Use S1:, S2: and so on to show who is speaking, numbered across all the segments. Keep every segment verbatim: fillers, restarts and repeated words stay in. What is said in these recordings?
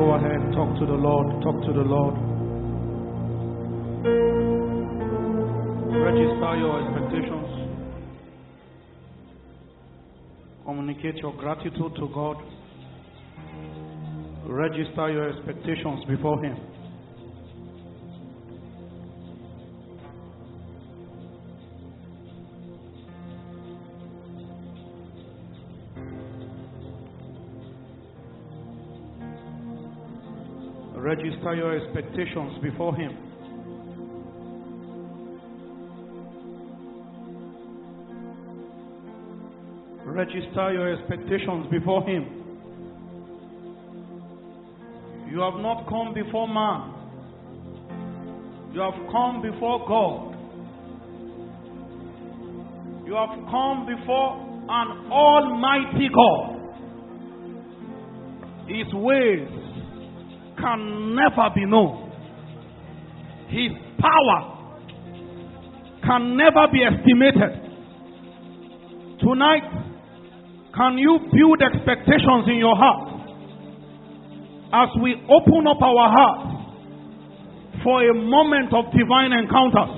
S1: Go ahead, talk to the Lord, talk to the Lord. Register your expectations. Communicate your gratitude to God. Register your expectations before Him. Register your expectations before Him. Register your expectations before Him. You have not come before man. You have come before God. You have come before an almighty God. His ways can never be known. His power can never be estimated. Tonight, can you build expectations in your heart as we open up our hearts for a moment of divine encounters?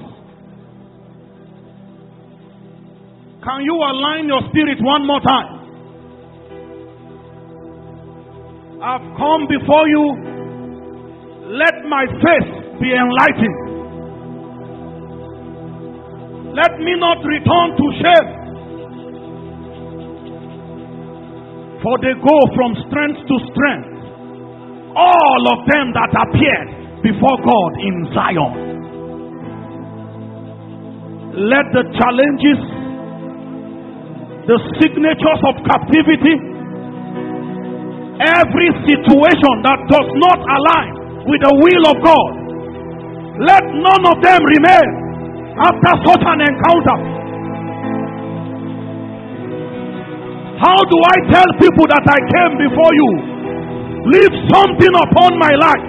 S1: Can you align your spirit one more time? I've come before you. Let my face be enlightened. Let me not return to shame. For they go from strength to strength, all of them that appeared before God in Zion. Let the challenges, the signatures of captivity, every situation that does not align with the will of God, let none of them remain after such an encounter. How do I tell people that I came before you? Leave something upon my life.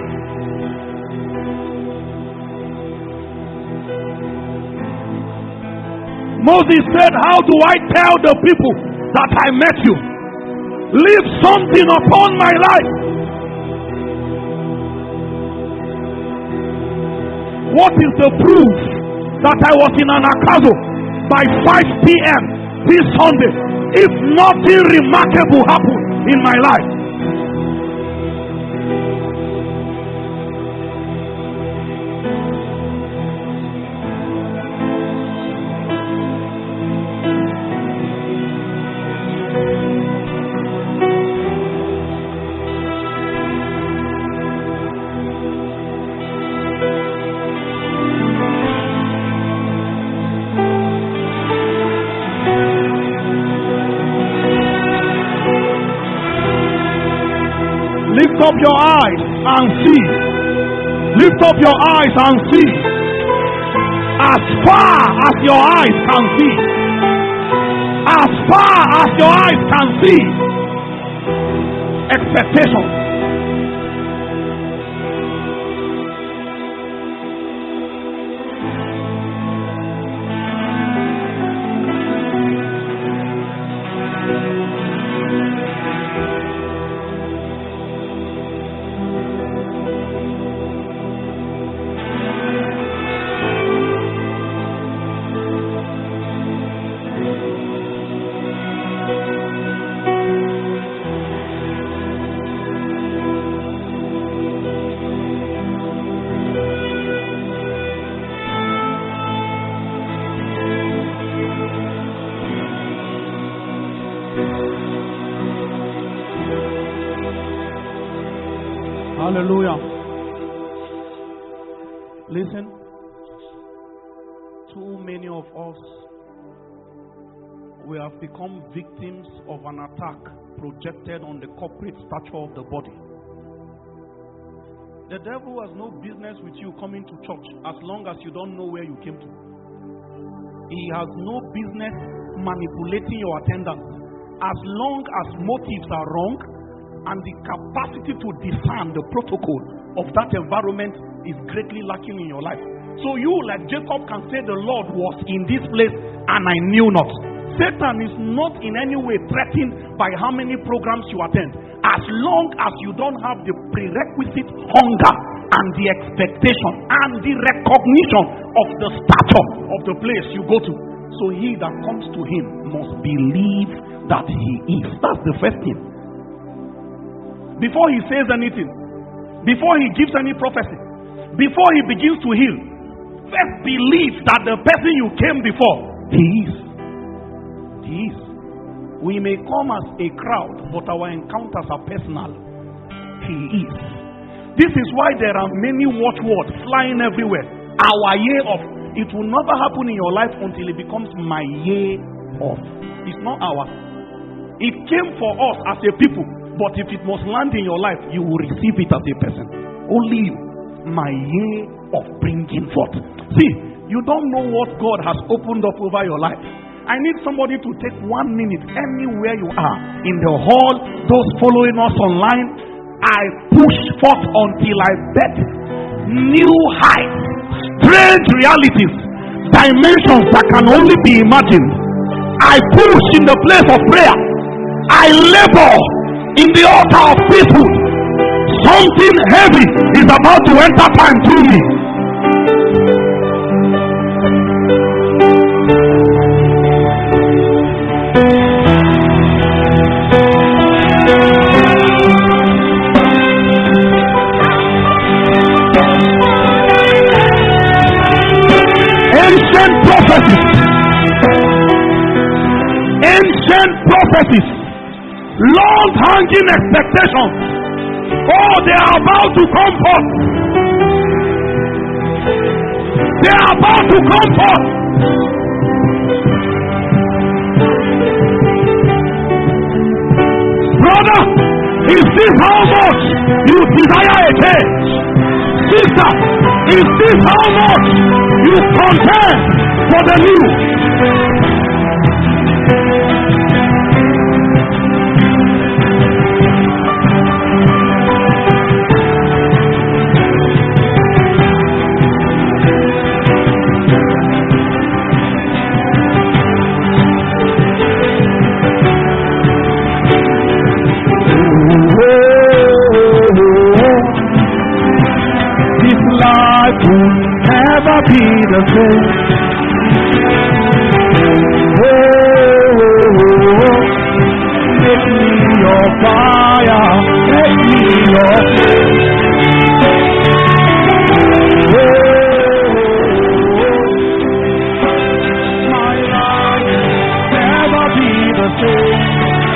S1: Moses said, how do I tell the people that I met you? Leave something upon my life. What is the proof that I was in Anakazo by five p.m. this Sunday if nothing remarkable happened in my life? Lift up your eyes and see. Lift up your eyes and see. As far as your eyes can see. As far as your eyes can see. Expectation. Hallelujah. Listen, too many of us, we have become victims of an attack projected on the corporate stature of the body. The devil has no business with you coming to church as long as you don't know where you came to. He has no business manipulating your attendance as long as motives are wrong and the capacity to discern the protocol of that environment is greatly lacking in your life. So you, like Jacob, can say the Lord was in this place and I knew not. Satan is not in any way threatened by how many programs you attend. As long as you don't have the prerequisite hunger and the expectation and the recognition of the stature of the place you go to. So he that comes to him must believe that he is. That's the first thing. Before he says anything, before he gives any prophecy, before he begins to heal, first believe that the person you came before, he is. He is. We may come as a crowd, but our encounters are personal. He is. This is why there are many watchwords flying everywhere. Our year of. It will never happen in your life until it becomes my year of. It's not ours. It came for us as a people, but if it must land in your life, you will receive it as a person. Only you. My year of bringing forth. See, you don't know what God has opened up over your life. I need somebody to take one minute anywhere you are, in the hall, those following us online. I push forth until I bet new heights, strange realities, dimensions that can only be imagined. I push in the place of prayer. I labor in the altar of priesthood. Something heavy is about to enter time through me. Ancient prophecies, ancient prophecies, long-hanging expectations. Oh, they are about to come forth. They are about to come forth. Brother, is this how much you desire a change? Sister, is this how much you contend for the new? Never be the same. Oh, oh, oh, make me your fire, make me your flame. Oh, my life never be the same.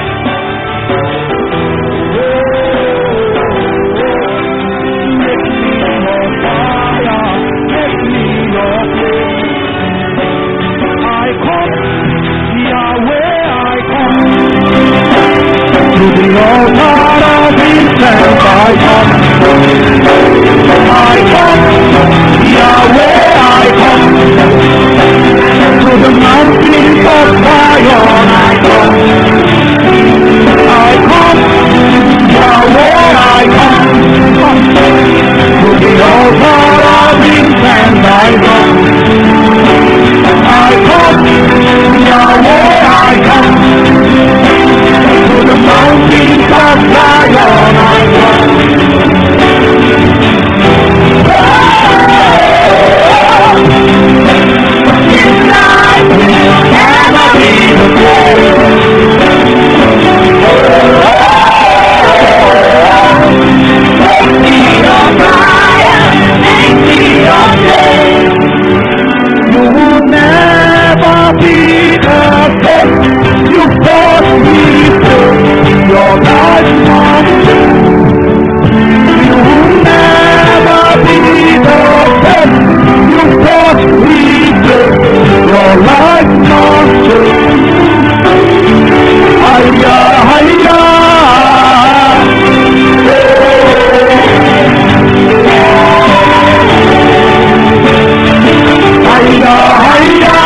S1: To the altar of incense I come, I come, Yahweh I come, to the mountains of Zion I come, I come, Yahweh I come, to the altar of incense I come, I come, Yahweh I come. To the mountains of Zion I come. This life will never be the same. Make me your fire, make me your flame. You will never be the same. You force me to your life mountain. You will never be the best. You force me to your life mountain. Hiya, hiya. Hiya, hiya.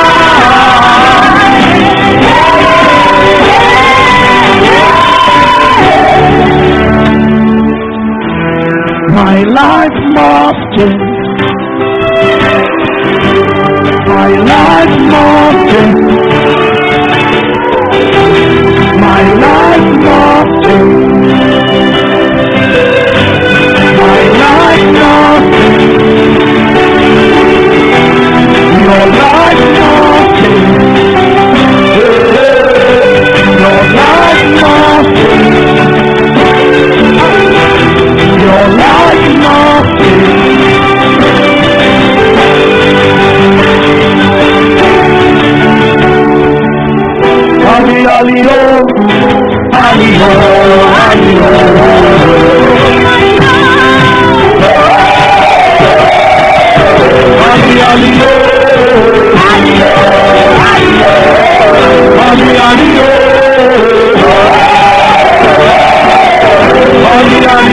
S1: My life must change. My life must change. My life must change.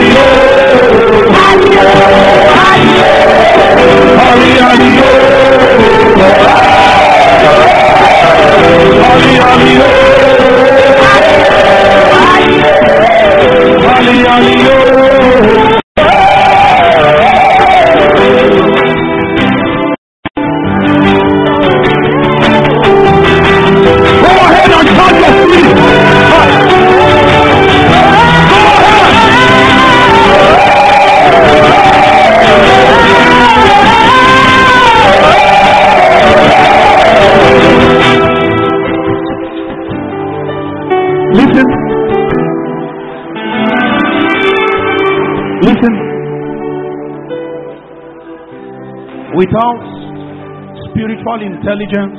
S1: Without spiritual intelligence,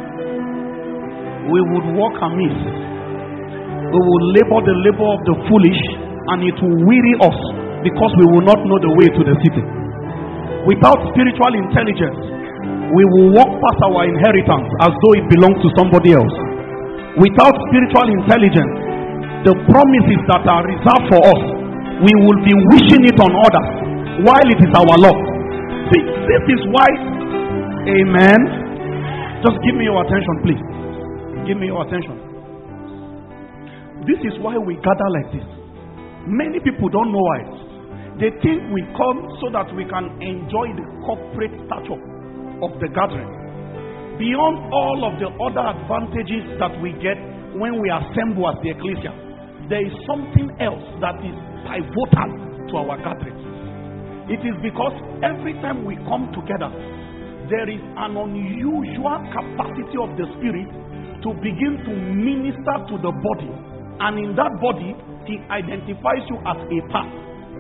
S1: we would walk amiss. We will labor the labor of the foolish, and it will weary us because we will not know the way to the city. Without spiritual intelligence, we will walk past our inheritance as though it belongs to somebody else. Without spiritual intelligence, the promises that are reserved for us, we will be wishing it on others while it is our lot. This is why, amen. Just give me your attention, please. Give me your attention. This is why we gather like this. Many people don't know why. They think we come so that we can enjoy the corporate stature of the gathering. Beyond all of the other advantages that we get when we assemble as the ecclesia, there is something else that is pivotal to our gathering. It is because every time we come together, there is an unusual capacity of the Spirit to begin to minister to the body. And in that body, He identifies you as a part.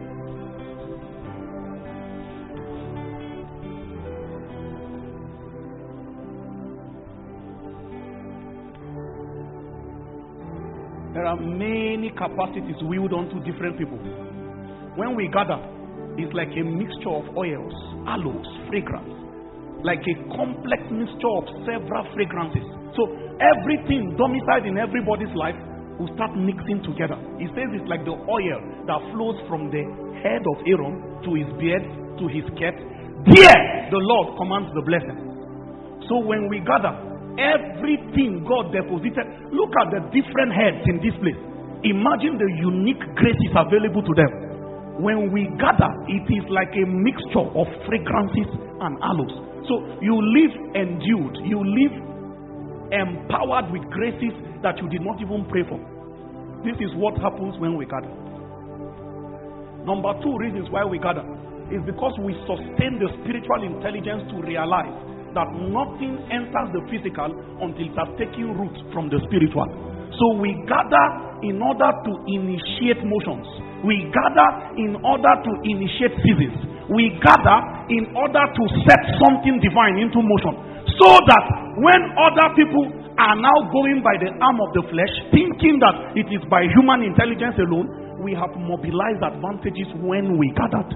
S1: There are many capacities wielded onto different people. When we gather, it's like a mixture of oils, aloes, fragrance, like a complex mixture of several fragrances. So everything domiciled in everybody's life will start mixing together. He says it's like the oil that flows from the head of Aaron to his beard to his skirt. There, the Lord commands the blessing. So when we gather, everything God deposited, look at the different heads in this place. Imagine the unique graces available to them. When we gather, it is like a mixture of fragrances and aloes. So you live endued, you live empowered with graces that you did not even pray for. This is what happens when we gather. Number two reasons why we gather is because we sustain the spiritual intelligence to realize that nothing enters the physical until it has taken root from the spiritual. So we gather in order to initiate motions. We gather in order to initiate seasons. We gather in order to set something divine into motion. So that when other people are now going by the arm of the flesh, thinking that it is by human intelligence alone, we have mobilized advantages when we gathered.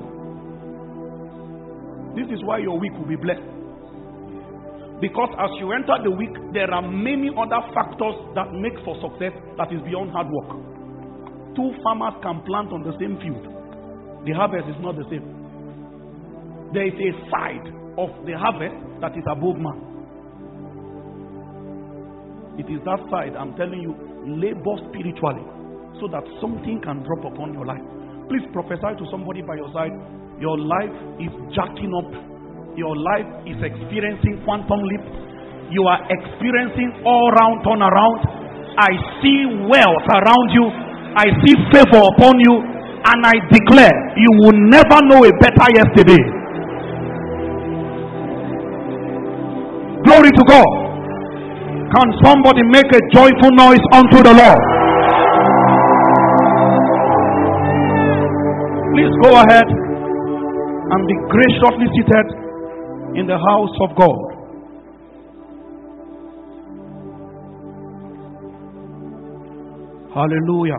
S1: This is why your week will be blessed. Because as you enter the week, there are many other factors that make for success that is beyond hard work. Two farmers can plant on the same field. The harvest is not the same. There is a side of the harvest that is above man. It is that side, I'm telling you, labor spiritually so that something can drop upon your life. Please prophesy to somebody by your side. Your life is jacking up. Your life is experiencing quantum leap. You are experiencing all round turnaround. I see wealth around you. I see favor upon you. And I declare you will never know a better yesterday. Glory to God. Can somebody make a joyful noise unto the Lord? Please go ahead and be graciously seated in the house of God. Hallelujah.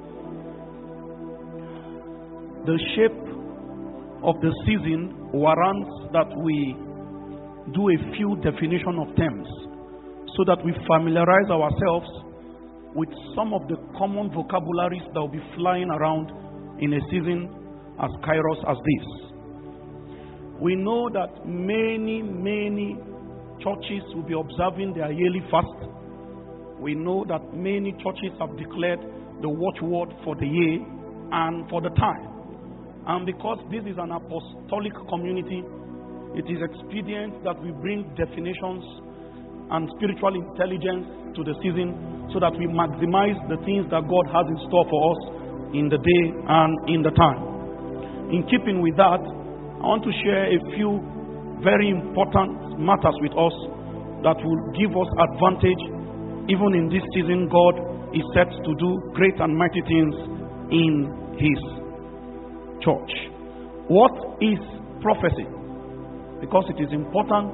S1: The shape of the season warrants that we do a few definition of terms so that we familiarize ourselves with some of the common vocabularies that will be flying around in a season as kairos as this. We know that many, many churches will be observing their yearly fast. We know that many churches have declared the watchword for the year and for the time. And because this is an apostolic community, it is expedient that we bring definitions and spiritual intelligence to the season so that we maximize the things that God has in store for us in the day and in the time. In keeping with that, I want to share a few very important matters with us that will give us advantage. Even in this season, God is set to do great and mighty things in His church. What is prophecy? Because it is important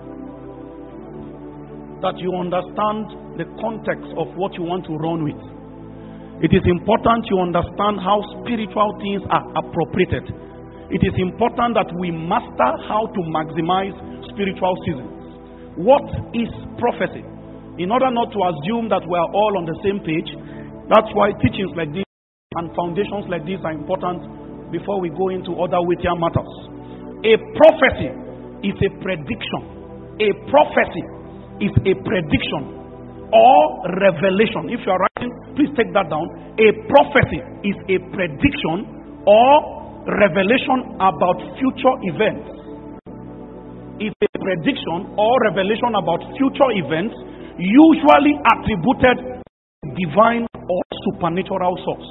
S1: that you understand the context of what you want to run with. It is important you understand how spiritual things are appropriated. It is important that we master how to maximize spiritual seasons. What is prophecy? In order not to assume that we are all on the same page, that's why teachings like this and foundations like this are important before we go into other weightier matters. A prophecy is a prediction. A prophecy is a prediction or revelation. If you are writing, please take that down. A prophecy is a prediction or revelation about future events. It's a prediction or revelation about future events, usually attributed to divine or supernatural source.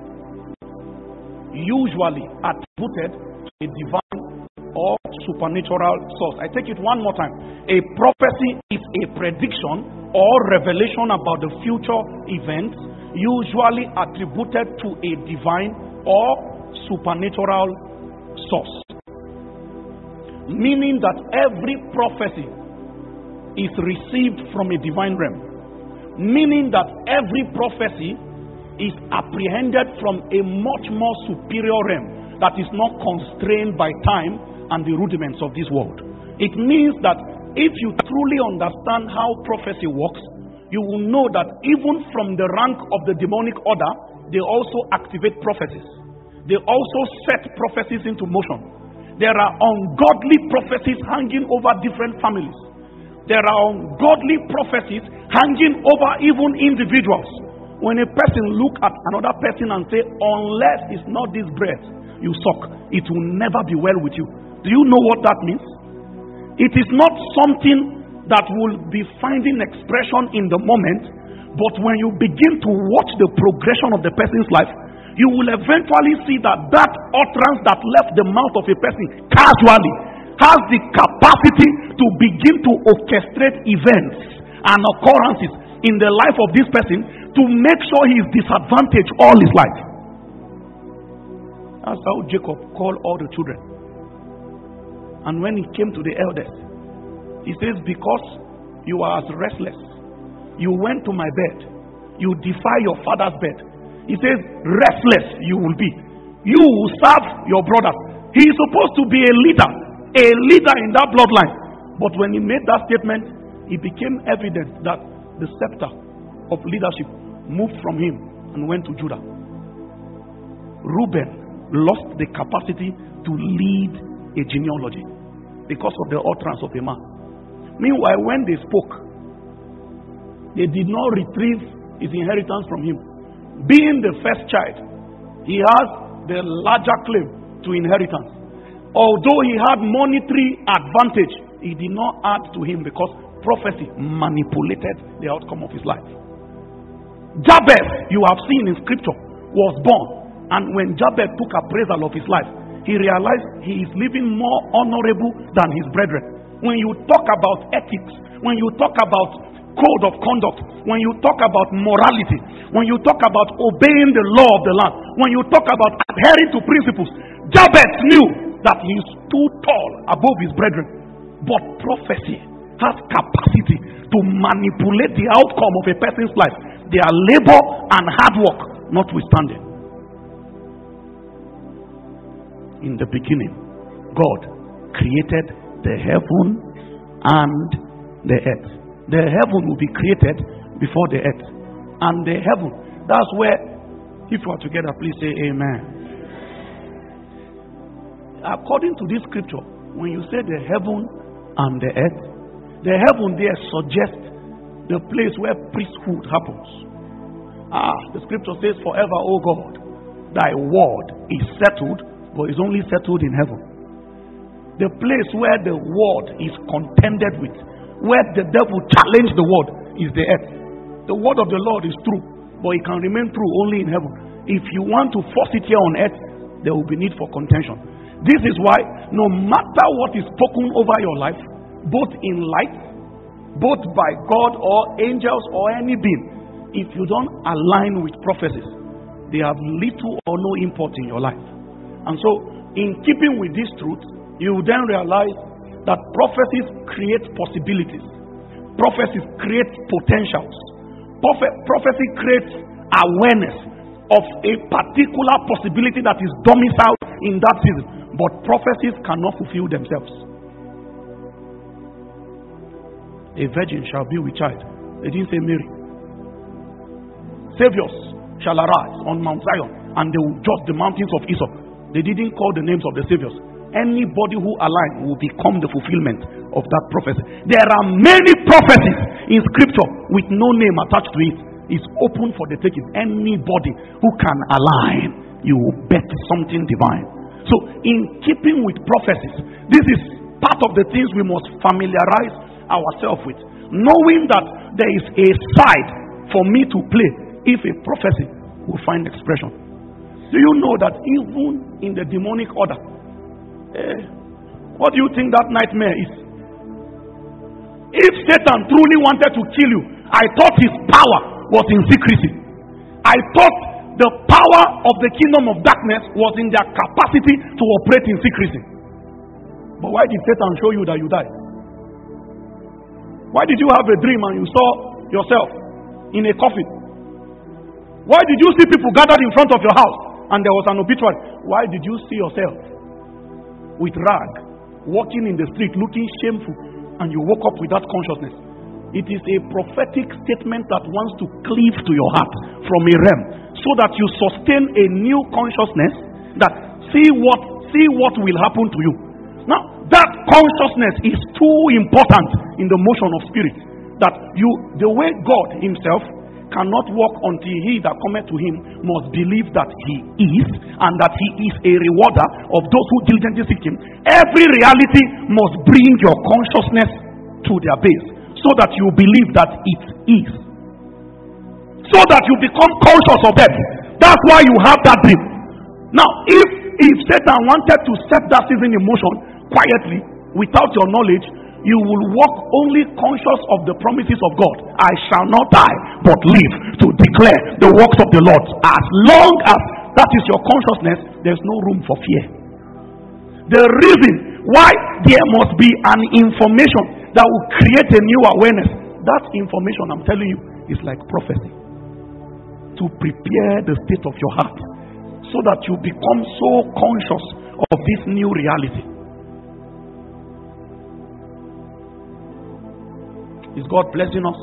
S1: Usually attributed to a divine or supernatural source. I take it one more time. A prophecy is a prediction or revelation about the future events, usually attributed to a divine or supernatural source. Meaning that every prophecy is received from a divine realm. Meaning that every prophecy is apprehended from a much more superior realm that is not constrained by time and the rudiments of this world. It means that if you truly understand how prophecy works, you will know that even from the rank of the demonic order, they also activate prophecies. They also set prophecies into motion. There are ungodly prophecies hanging over different families. There are ungodly prophecies hanging over even individuals. When a person look at another person and say, unless it's not this bread you suck, it will never be well with you. Do you know what that means? It is not something that will be finding expression in the moment, but when you begin to watch the progression of the person's life, you will eventually see that that utterance that left the mouth of a person casually has the capacity to begin to orchestrate events and occurrences in the life of this person to make sure he is disadvantaged all his life. That's how Jacob called all the children. And when he came to the elders, he says, because you are as restless, you went to my bed, you defy your father's bed. He says, restless you will be. You will serve your brother. He is supposed to be a leader, a leader in that bloodline. But when he made that statement, it became evident that the scepter of leadership moved from him and went to Judah. Reuben lost the capacity to lead a genealogy because of the utterance of a man. Meanwhile, when they spoke, they did not retrieve his inheritance from him. Being the first child, he has the larger claim to inheritance. Although he had monetary advantage, he did not add to him because prophecy manipulated the outcome of his life. Jabez, you have seen in scripture, was born, and when Jabez took appraisal of his life, he realized he is living more honorable than his brethren. When you talk about ethics, when you talk about code of conduct, when you talk about morality, when you talk about obeying the law of the land, when you talk about adhering to principles, Jabez knew that he is too tall above his brethren. But prophecy has capacity to manipulate the outcome of a person's life, their labor and hard work notwithstanding. In the beginning, God created the heaven and the earth. The heaven will be created before the earth. And the heaven, that's where, if you are together, please say amen. according to this scripture, when you say the heaven and the earth, the heaven there suggests the place where priesthood happens. Ah, the scripture says, forever, O God, thy word is settled, but is only settled in heaven. The place where the word is contended with, where the devil challenged the word, is the earth. The word of the Lord is true, but it can remain true only in heaven. If you want to force it here on earth, there will be need for contention. This is why no matter what is spoken over your life, both in light, both by God or angels or any being, if you don't align with prophecies, they have little or no import in your life. And so, in keeping with this truth, you will then realize that prophecies create possibilities. Prophecies create potentials. Prophe- prophecy creates awareness of a particular possibility that is domiciled in that season. But prophecies cannot fulfill themselves. A virgin shall be with child. They didn't say Mary. Saviors shall arise on Mount Zion, and they will judge the mountains of Esau. They didn't call the names of the saviors. Anybody who aligns will become the fulfillment of that prophecy. There are many prophecies in scripture with no name attached to it. It's open for the taking. Anybody who can align, you will bet something divine. So, in keeping with prophecies, this is part of the things we must familiarize ourselves with. Knowing that there is a side for me to play if a prophecy will find expression. Do you know that even in the demonic order, eh, what do you think that nightmare is? If Satan truly wanted to kill you, I thought his power was in secrecy. I thought the power of the kingdom of darkness was in their capacity to operate in secrecy. But why did Satan show you that you died? Why did you have a dream and you saw yourself in a coffin? Why did you see people gathered in front of your house and there was an obituary? Why did you see yourself with rag walking in the street looking shameful and you woke up with that consciousness? It is a prophetic statement that wants to cleave to your heart from a realm, so that you sustain a new consciousness that see what see what will happen to you. Now, that consciousness is too important in the motion of spirit, that you, the way God himself cannot walk until he that cometh to him must believe that he is, and that he is a rewarder of those who diligently seek him. Every reality must bring your consciousness to their base, so that you believe that it is, so that you become conscious of that. That's why you have that dream. Now, if if Satan wanted to set that season in motion quietly without your knowledge, you will walk only conscious of the promises of God. I shall not die but live to declare the works of the Lord. As long as that is your consciousness, there's no room for fear. The reason why there must be an information that will create a new awareness, that information, I'm telling you, is like prophecy, to prepare the state of your heart so that you become so conscious of this new reality. Is God blessing us?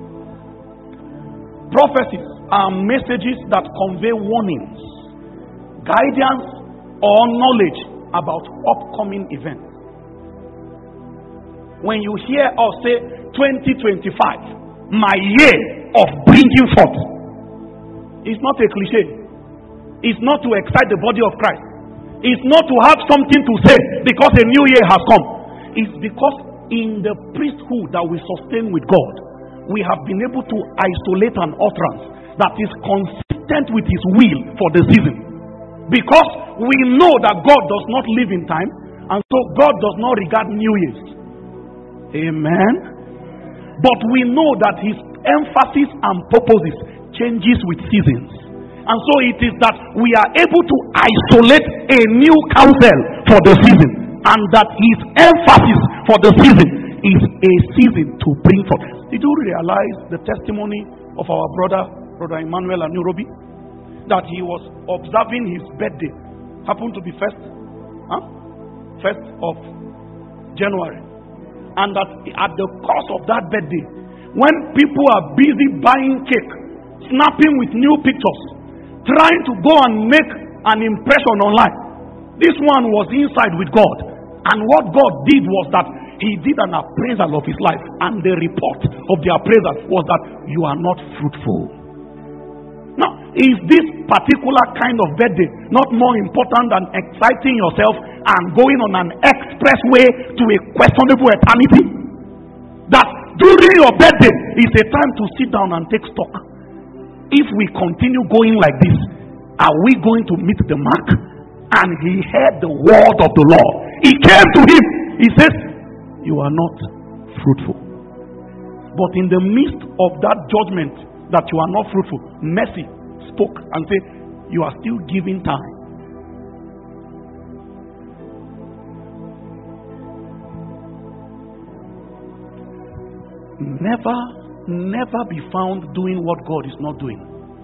S1: Prophecies are messages that convey warnings, guidance, or knowledge about upcoming events. When you hear us say twenty twenty-five, my year of bringing forth, it's not a cliche. It's not to excite the body of Christ. It's not to have something to say because a new year has come. It's because in the priesthood that we sustain with God, we have been able to isolate an utterance that is consistent with his will for the season. Because we know that God does not live in time, and so God does not regard New Year's. Amen. But we know that his emphasis and purposes changes with seasons. And so it is that we are able to isolate a new counsel for the season, and that his emphasis for the season is a season to bring forth. Did you realize the testimony of our brother, Brother Emmanuel Anurobi? That he was observing his birthday, happened to be first, huh? first of January. And that at the course of that birthday, when people are busy buying cake, snapping with new pictures, trying to go and make an impression online, This one was inside with God. And what God did was that he did an appraisal of his life. And the report of the appraisal was that you are not fruitful. Now, is this particular kind of birthday not more important than exciting yourself and going on an expressway to a questionable eternity? That during your birthday is a time to sit down and take stock. If we continue going like this, are we going to meet the mark? And he heard the word of the Lord. He came to him. He says, you are not fruitful. But in the midst of that judgment that you are not fruitful, mercy spoke and said, you are still giving time. Never, never be found doing what God is not doing.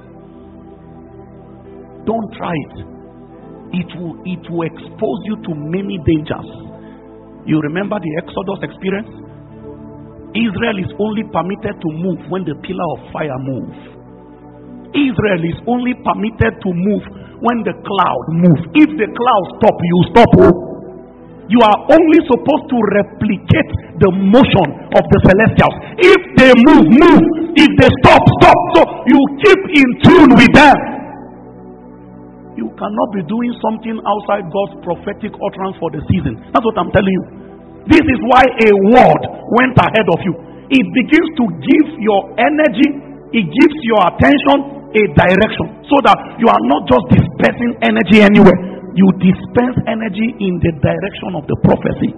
S1: Don't try it. It will, it will expose you to many dangers. You remember the Exodus experience? Israel is only permitted to move when the pillar of fire moves. Israel is only permitted to move when the cloud moves. If the cloud stops, you stop. You are only supposed to replicate the motion of the celestials. If they move, move. If they stop, stop. So you keep in tune with them. You cannot be doing something outside God's prophetic utterance for the season. That's what I'm telling you. This is why a word went ahead of you. It begins to give your energy, it gives your attention a direction, so that you are not just dispersing energy anywhere. You dispense energy in the direction of the prophecy.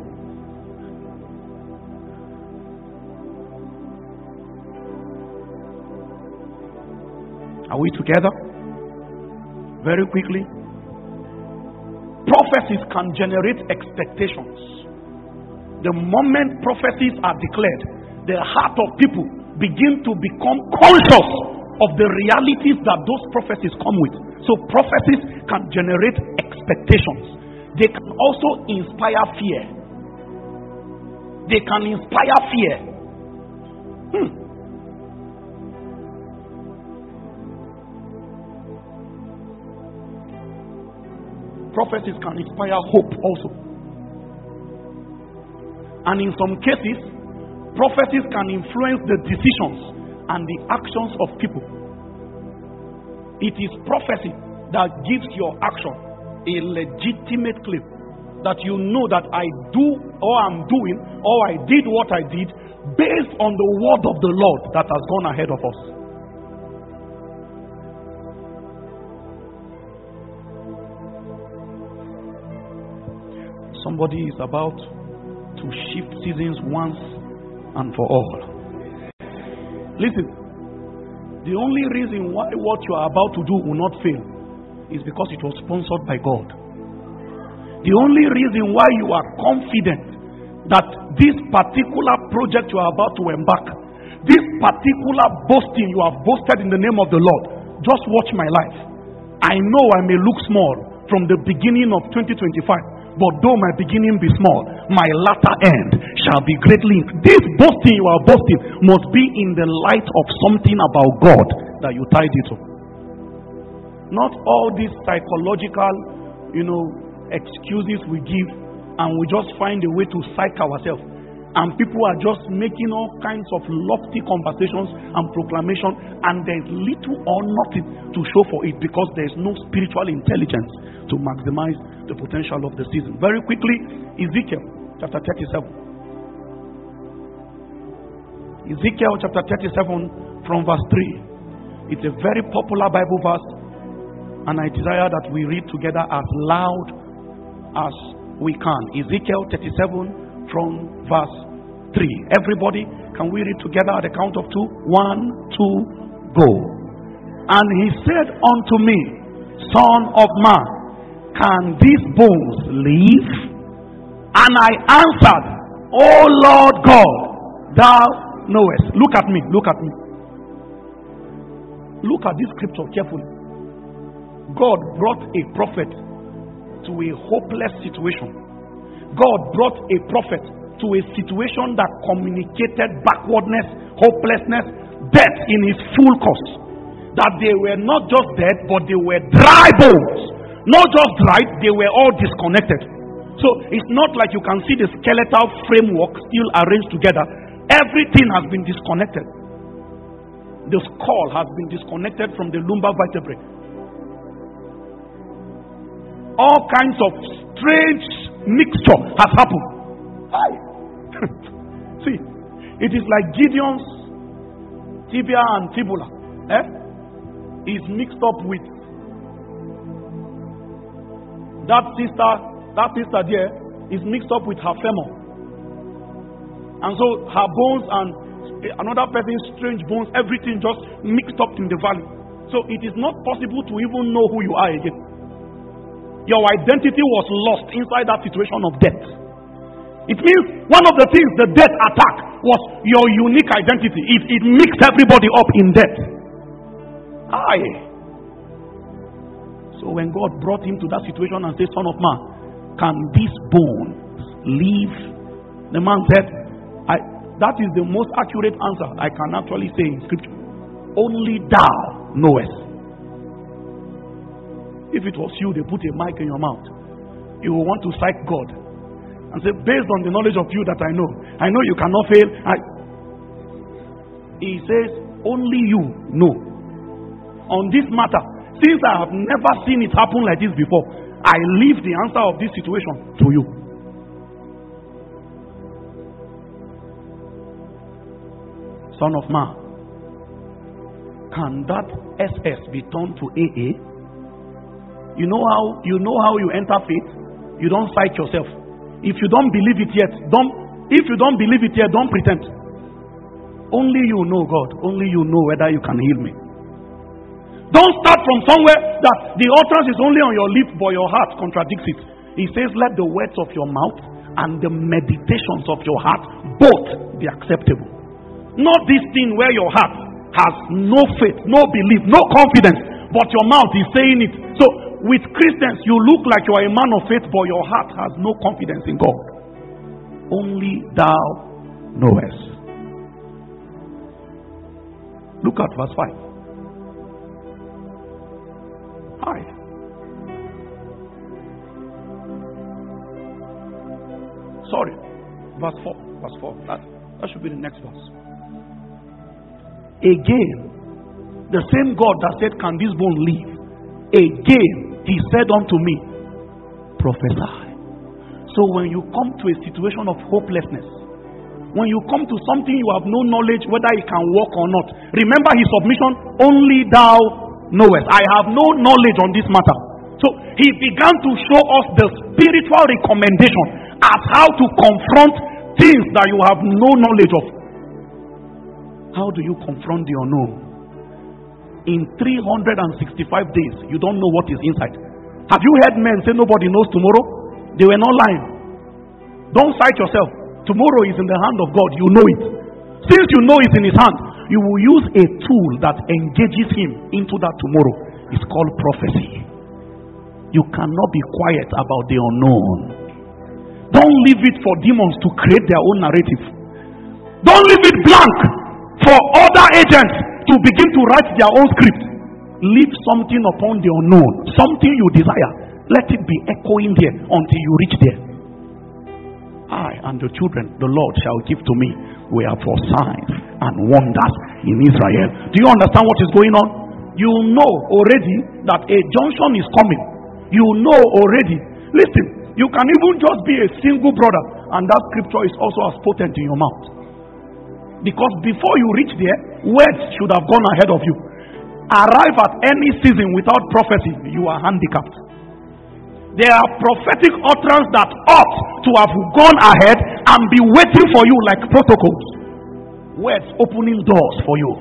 S1: Are we together? Very quickly. Prophecies can generate expectations. The moment prophecies are declared, the heart of people begin to become conscious of the realities that those prophecies come with. So prophecies can generate expectations. They can also inspire fear. They can inspire fear. Hmm. Prophecies can inspire hope also. And in some cases, prophecies can influence the decisions and the actions of people. It is prophecy that gives your action a legitimate claim. That you know that I do or I'm doing or I did what I did based on the word of the Lord that has gone ahead of us. Somebody is about to shift seasons once and for all. Listen, the only reason why what you are about to do will not fail is because it was sponsored by God. The only reason why you are confident that this particular project you are about to embark, this particular boasting you have boasted in the name of the Lord, just watch my life. I know I may look small from the beginning of twenty twenty-five. But though my beginning be small, my latter end shall be greatly increased. This boasting you are boasting must be in the light of something about God that you tied it to. Not all these psychological, you know, excuses we give and we just find a way to psych ourselves. And people are just making all kinds of lofty conversations and proclamation, and there's little or nothing to show for it because there's no spiritual intelligence to maximize the potential of the season. Very quickly, Ezekiel chapter thirty-seven. Ezekiel chapter thirty-seven from verse three. It's a very popular Bible verse, and I desire that we read together as loud as we can. Ezekiel thirty-seven from verse three. Everybody, can we read together at the count of two? One, two, go. And he said unto me, Son of man, can these bones live? And I answered, O Lord God, thou knowest. Look at me, look at me. Look at this scripture carefully. God brought a prophet to a hopeless situation. God brought a prophet to a situation that communicated backwardness, hopelessness, death in its full course. That they were not just dead, but they were dry bones. Not just dried, they were all disconnected. So it's not like you can see the skeletal framework still arranged together. Everything has been disconnected. The skull has been disconnected from the lumbar vertebrae. All kinds of strange mixture has happened. See, it is like Gideon's tibia and tibula. Eh? Is mixed up with that sister. That sister there is mixed up with her femur, and so her bones and another person's strange bones, everything just mixed up in the valley. So it is not possible to even know who you are again. Your identity was lost inside that situation of death. It means one of the things the death attack was your unique identity. It, it mixed everybody up in death. Aye. So when God brought him to that situation and said, Son of man, can these bones live? The man said, I, that is the most accurate answer I can actually say in scripture. Only thou knowest. If it was you, they put a mic in your mouth, you will want to cite God and say, based on the knowledge of you that I know, I know you cannot fail. I... He says, only you know. On this matter, since I have never seen it happen like this before, I leave the answer of this situation to you. Son of man, can that S S be turned to A A? You know how you know how you enter faith? You don't cite yourself. If you don't believe it yet, don't if you don't believe it yet, don't pretend. Only you know, God. Only you know whether you can heal me. Don't start from somewhere that the utterance is only on your lip, but your heart contradicts it. He says, let the words of your mouth and the meditations of your heart both be acceptable. Not this thing where your heart has no faith, no belief, no confidence, but your mouth is saying it. So with Christians, you look like you are a man of faith, but your heart has no confidence in God. Only thou knowest. Look at verse five. Hi. Sorry. Verse four. Verse four. That, that should be the next verse. Again, the same God that said, can this bone live? Again, he said unto me, prophesy. So when you come to a situation of hopelessness, when you come to something you have no knowledge whether it can work or not, remember his submission, only thou knowest. I have no knowledge on this matter. So he began to show us the spiritual recommendation as how to confront things that you have no knowledge of. How do you confront the unknown? In three hundred sixty-five days, you don't know what is inside. Have you heard men say nobody knows tomorrow? They were not lying. Don't cite yourself. Tomorrow is in the hand of God. You know it. Since you know it's in his hand, you will use a tool that engages him into that tomorrow. It's called prophecy. You cannot be quiet about the unknown. Don't leave it for demons to create their own narrative. Don't leave it blank for other agents to begin to write their own script. Leave something upon the unknown, something you desire. Let it be echoing there until you reach there. I and the children the Lord shall give to me were for signs and wonders in Israel. Do you understand what is going on? You know already that a junction is coming. You know already. Listen, you can even just be a single brother, and that scripture is also as potent in your mouth. Because before you reach there, words should have gone ahead of you. Arrive at any season without prophecy, you are handicapped. There are prophetic utterance that ought to have gone ahead and be waiting for you like protocols. Words opening doors for you.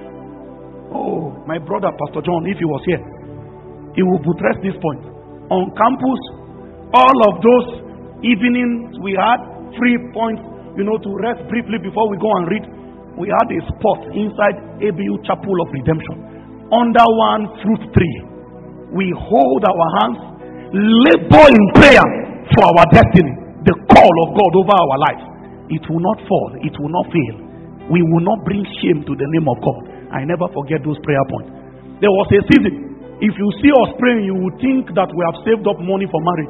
S1: Oh, my brother Pastor John, if he was here, he would buttress this point. On campus, all of those evenings we had, free points, you know, to rest briefly before we go and read. We had a spot inside A B U Chapel of Redemption, under one fruit tree. We hold our hands, labor in prayer for our destiny, the call of God over our life. It will not fall, it will not fail. We will not bring shame to the name of God. I never forget those prayer points. There was a season If you see us praying, you would think that we have saved up money for marriage.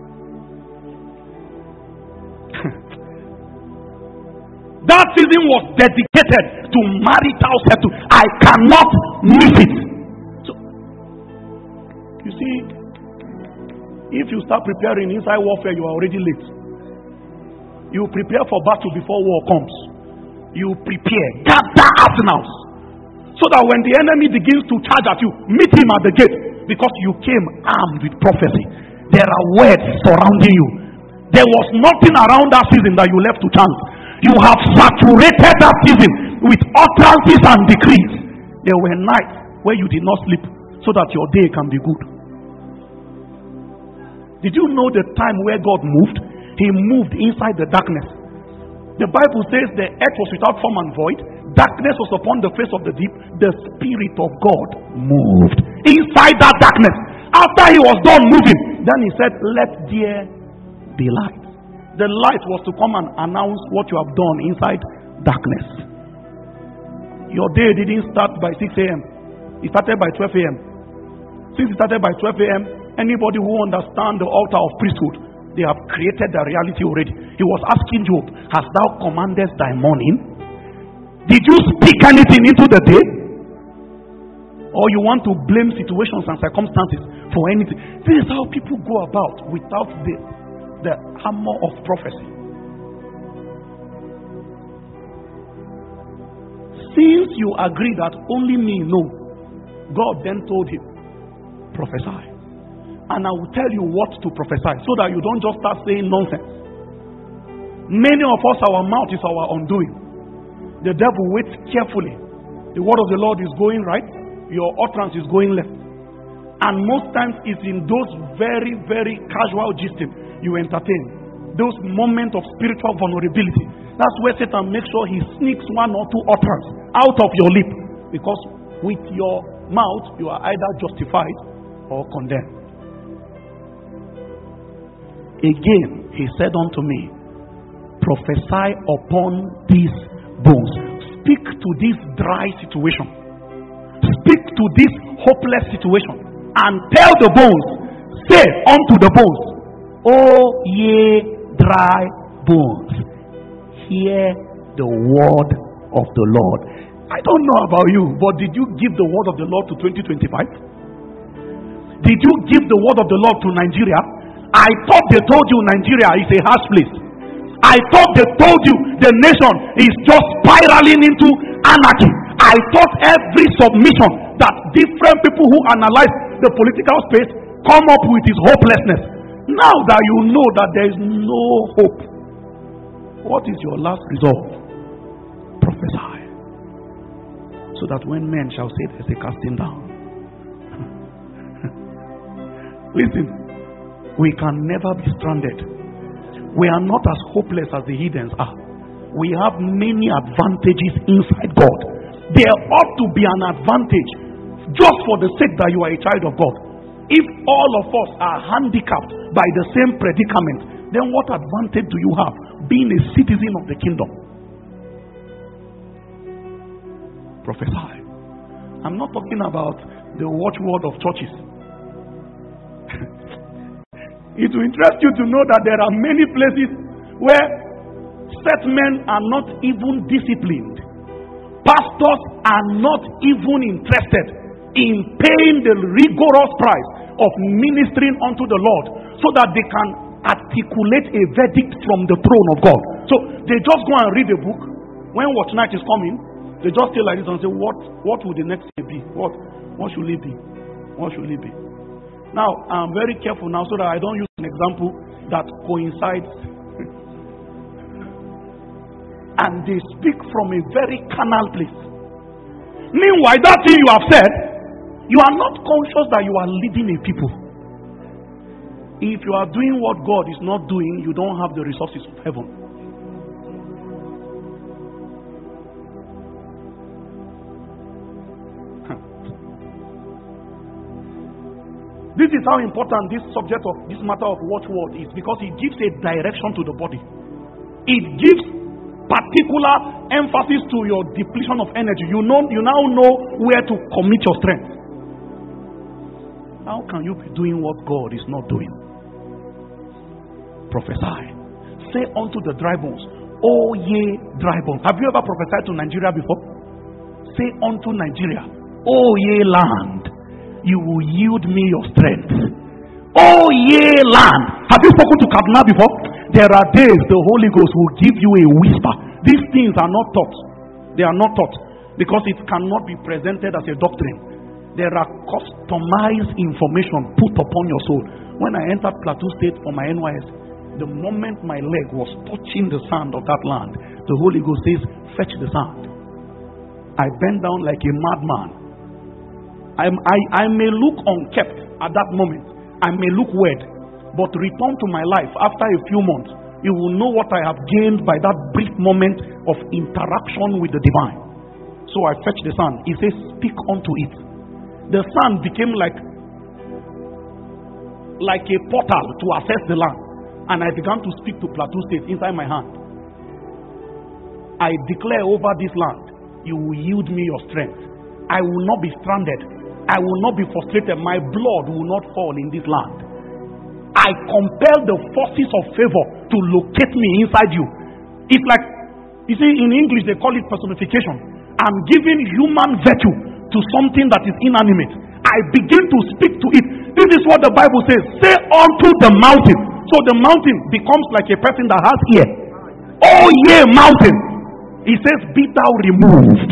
S1: That season was dedicated to marital settlement. I cannot miss it. So, you see, if you start preparing inside warfare, you are already late. You prepare for battle before war comes. You prepare, gather arsenals, so that when the enemy begins to charge at you, meet him at the gate, because you came armed with prophecy. There are words surrounding you. There was nothing around that season that you left to chance. You have saturated that season with utterances and decrees. There were nights where you did not sleep so that your day can be good. Did you know the time where God moved? He moved inside the darkness. The Bible says the earth was without form and void. Darkness was upon the face of the deep. The Spirit of God moved inside that darkness. After he was done moving, then he said, let there be light. The light was to come and announce what you have done inside darkness. Your day didn't start by six a.m. It started by twelve a.m. Since it started by twelve a.m., anybody who understands the altar of priesthood, they have created the reality already. He was asking Job, hast thou commanded thy morning? Did you speak anything into the day? Or you want to blame situations and circumstances for anything? This is how people go about without the, the armor of prophecy. Since you agree that only me know, God then told him, prophesy. And I will tell you what to prophesy, so that you don't just start saying nonsense. Many of us, our mouth is our undoing. The devil waits carefully. The word of the Lord is going right, your utterance is going left. And most times it's in those very, very casual gisting you entertain. Those moments of spiritual vulnerability. That's where Satan makes sure he sneaks one or two utterances out of your lip. Because with your mouth, you are either justified or condemned. Again, he said unto me, prophesy upon these bones. Speak to this dry situation. Speak to this hopeless situation. And tell the bones, say unto the bones, O ye dry bones, hear the word of the Lord. I don't know about you, but did you give the word of the Lord to twenty twenty-five? Did you give the word of the Lord to Nigeria? I thought they told you Nigeria is a harsh place. I thought they told you the nation is just spiraling into anarchy. I thought every submission that different people who analyze the political space come up with is hopelessness. Now that you know that there is no hope, what is your last resolve? Prophesy. So that when men shall say there's a casting down. Listen. We can never be stranded. We are not as hopeless as the heathens are. We have many advantages inside God. There ought to be an advantage just for the sake that you are a child of God. If all of us are handicapped by the same predicament, then what advantage do you have being a citizen of the kingdom? Prophesy. I'm not talking about the watchword of churches. It will interest you to know that there are many places where set men are not even disciplined. Pastors are not even interested in paying the rigorous price of ministering unto the Lord, so that they can articulate a verdict from the throne of God. So they just go and read a book. When watch night is coming, they just stay like this and say, what, what will the next day be? What, what should it be? What should it be? Now, I'm very careful now so that I don't use an example that coincides. And they speak from a very carnal place. Meanwhile, that thing you have said, you are not conscious that you are leading a people. If you are doing what God is not doing, you don't have the resources of heaven. This is how important this subject of this matter of watchword is, because it gives a direction to the body. It gives particular emphasis to your depletion of energy. You know, you now know where to commit your strength. How can you be doing what God is not doing? Prophesy. Say unto the dry bones, O ye dry bones. Have you ever prophesied to Nigeria before? Say unto Nigeria, O ye land, you will yield me your strength. O ye land. Have you spoken to Kaduna before? There are days the Holy Ghost will give you a whisper. These things are not taught. They are not taught because it cannot be presented as a doctrine. There are customized information put upon your soul. When I entered Plateau State for my N Y S, the moment my leg was touching the sand of that land, the Holy Ghost says, fetch the sand. I bent down like a madman. I'm, I, I may look unkept at that moment. I may look weird. But return to my life after a few months. You will know what I have gained by that brief moment of interaction with the divine. So I fetched the sand. He says, speak unto it. The sand became like, like a portal to access the land. And I began to speak to Plateau State inside my hand. I declare over this land, you will yield me your strength. I will not be stranded. I will not be frustrated. My blood will not fall in this land. I compel the forces of favor to locate me inside you. It's like, you see, in English they call it personification. I'm giving human virtue to something that is inanimate. I begin to speak to it. This is what the Bible says. Say unto the mountain. So the mountain becomes like a person that has ear. Oh yeah, mountain. He says, be thou removed.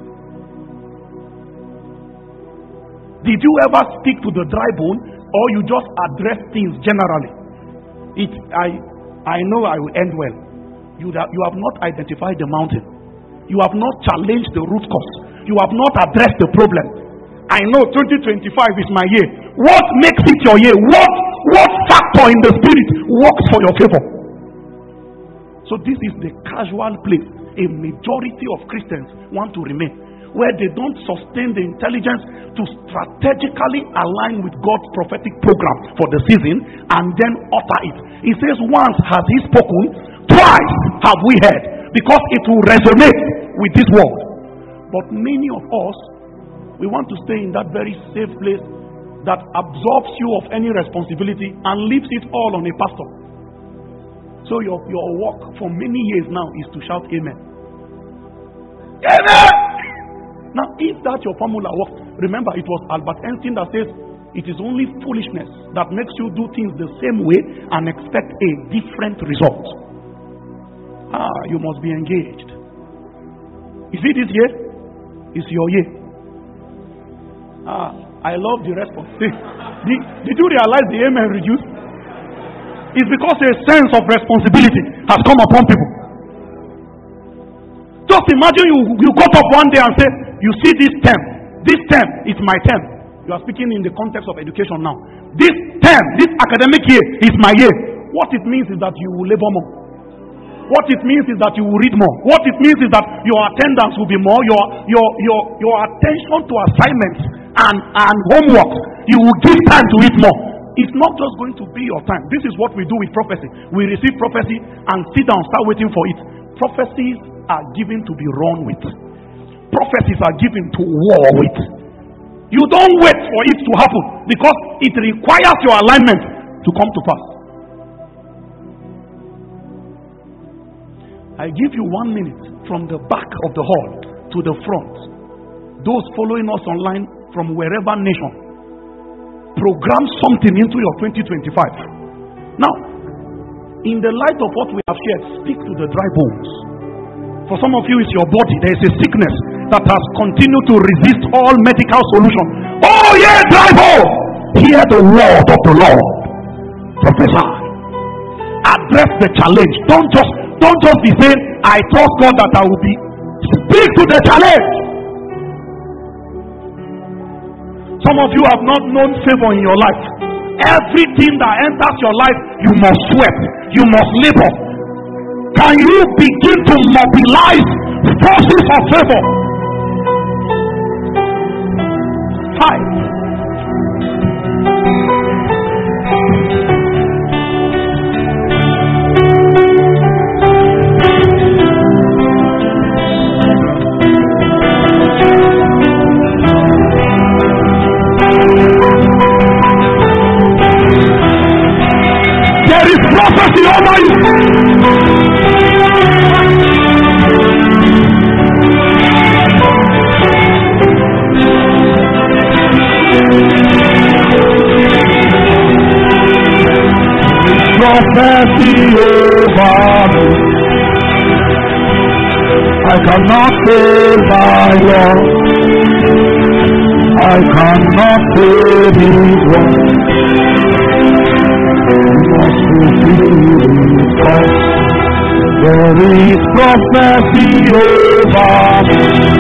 S1: Did you ever speak to the dry bone, or you just address things generally? It, I, I know I will end well. You, you have not identified the mountain. You have not challenged the root cause. You have not addressed the problem. I know twenty twenty-five is my year. What makes it your year? What, what factor in the spirit works for your favor? So this is the casual place a majority of Christians want to remain, where they don't sustain the intelligence to strategically align with God's prophetic program for the season and then utter it. He says, once has he spoken, twice have we heard, because it will resonate with this world. But many of us, we want to stay in that very safe place that absorbs you of any responsibility and leaves it all on a pastor. So your, your work for many years now is to shout amen. Amen! Now, if that's your formula works, remember it was Albert Einstein that says it is only foolishness that makes you do things the same way and expect a different result. Ah, you must be engaged. You see this year? It's your year. Ah, I love the response. See, did, did you realize the amen reduced? It's because a sense of responsibility has come upon people. Just imagine you, you got up one day and say, you see this term, this term is my term. You are speaking in the context of education now. This term, this academic year is my year. What it means is that you will labor more. What it means is that you will read more. What it means is that your attendance will be more. Your your your your attention to assignments and, and homework, you will give time to it more. It's not just going to be your time. This is what we do with prophecy. We receive prophecy and sit down, start waiting for it. Prophecies are given to be run with. Prophecies are given to war with. You don't wait for it to happen because it requires your alignment to come to pass. I give you one minute from the back of the hall to the front. Those following us online from wherever nation, program something into your twenty twenty-five. Now, in the light of what we have shared, speak to the dry bones. For some of you, it's your body. There is a sickness that has continued to resist all medical solution. Oh yeah, dry bones! Hear the word of the Lord. Prophesy. Address the challenge. Don't just don't just be saying, I trust God that I will be. Speak to the challenge. Some of you have not known favor in your life. Everything that enters your life, you must sweat, you must labor. Can you begin to mobilize forces of favor? Five. prophecy over you. Prophecy over me. I cannot fail my Lord. I cannot fail His word. Must fulfill His word. There is prophecy over me.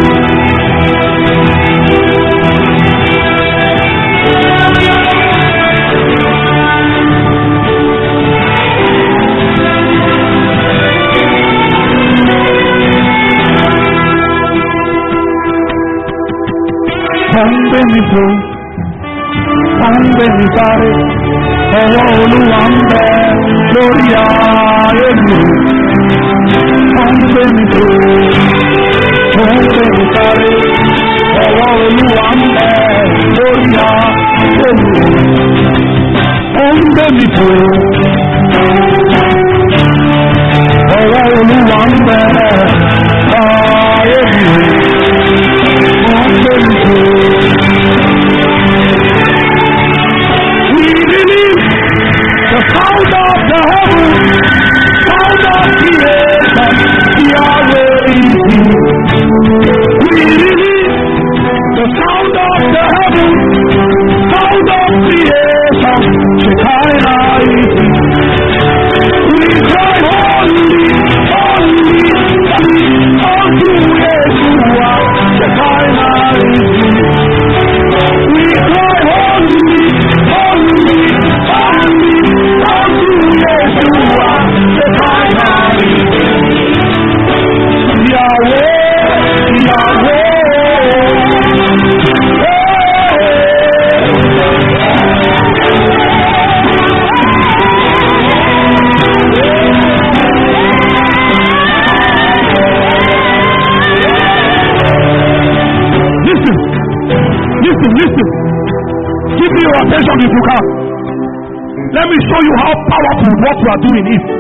S1: Sunday mi fún, Sunday mi sáré, ọwọ́ Olúwa ń bẹ lórí ayé mi. Sunday mi fún, Sunday mi sáré, ọwọ́ Olúwa ń bẹ lórí ayé mi. Sunday mi fún, ọwọ́ Olúwa ń bẹ ayé mi. Sunday mi fún. The sound of the heaven, sound of creation, Yahweh is here. We release the sound of the heaven, sound of creation, Shekinah is here. We cry holy, holy, holy, unto Yeshua, Shekinah is here. We cry holy, holy, holy, unto Yeshua, Shekinah is here. Yahweh, Yahweh, listen, listen, listen. Give me your attention if you can. Let me show you how powerful what you are doing is.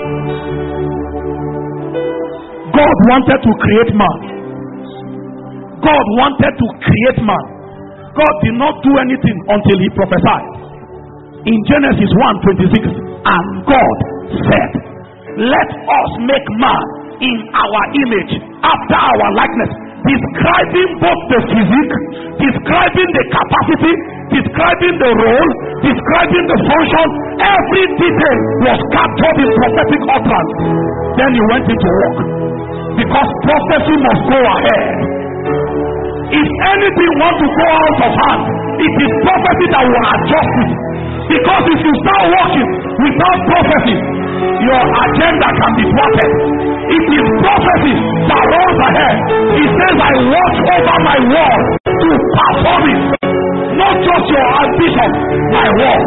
S1: God wanted to create man. God wanted to create man. God did not do anything until he prophesied. In Genesis one twenty-six, and God said, let us make man in our image, after our likeness, describing both the physique, describing the capacity, describing the role, describing the function. Every detail was captured in prophetic utterance. Then he went into work, because prophecy must go ahead. If anything wants to go out of hand, it is prophecy that will adjust it. Because if you start working without prophecy, your agenda can be thwarted. It is prophecy that runs ahead. It says, I watch over my word to perform it. Not just your ambition, my word.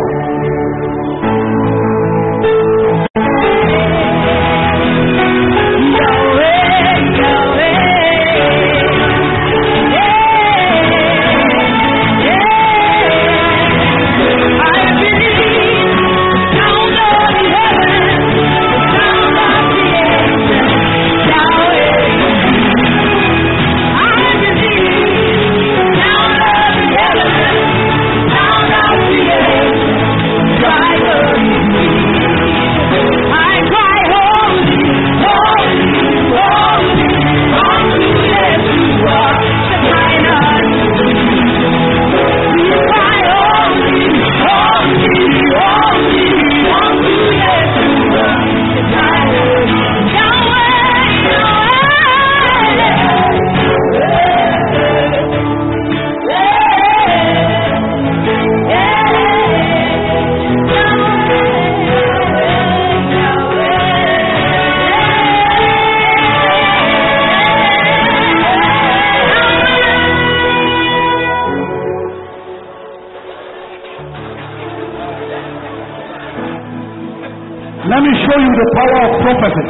S1: Let me show you the power of prophecy.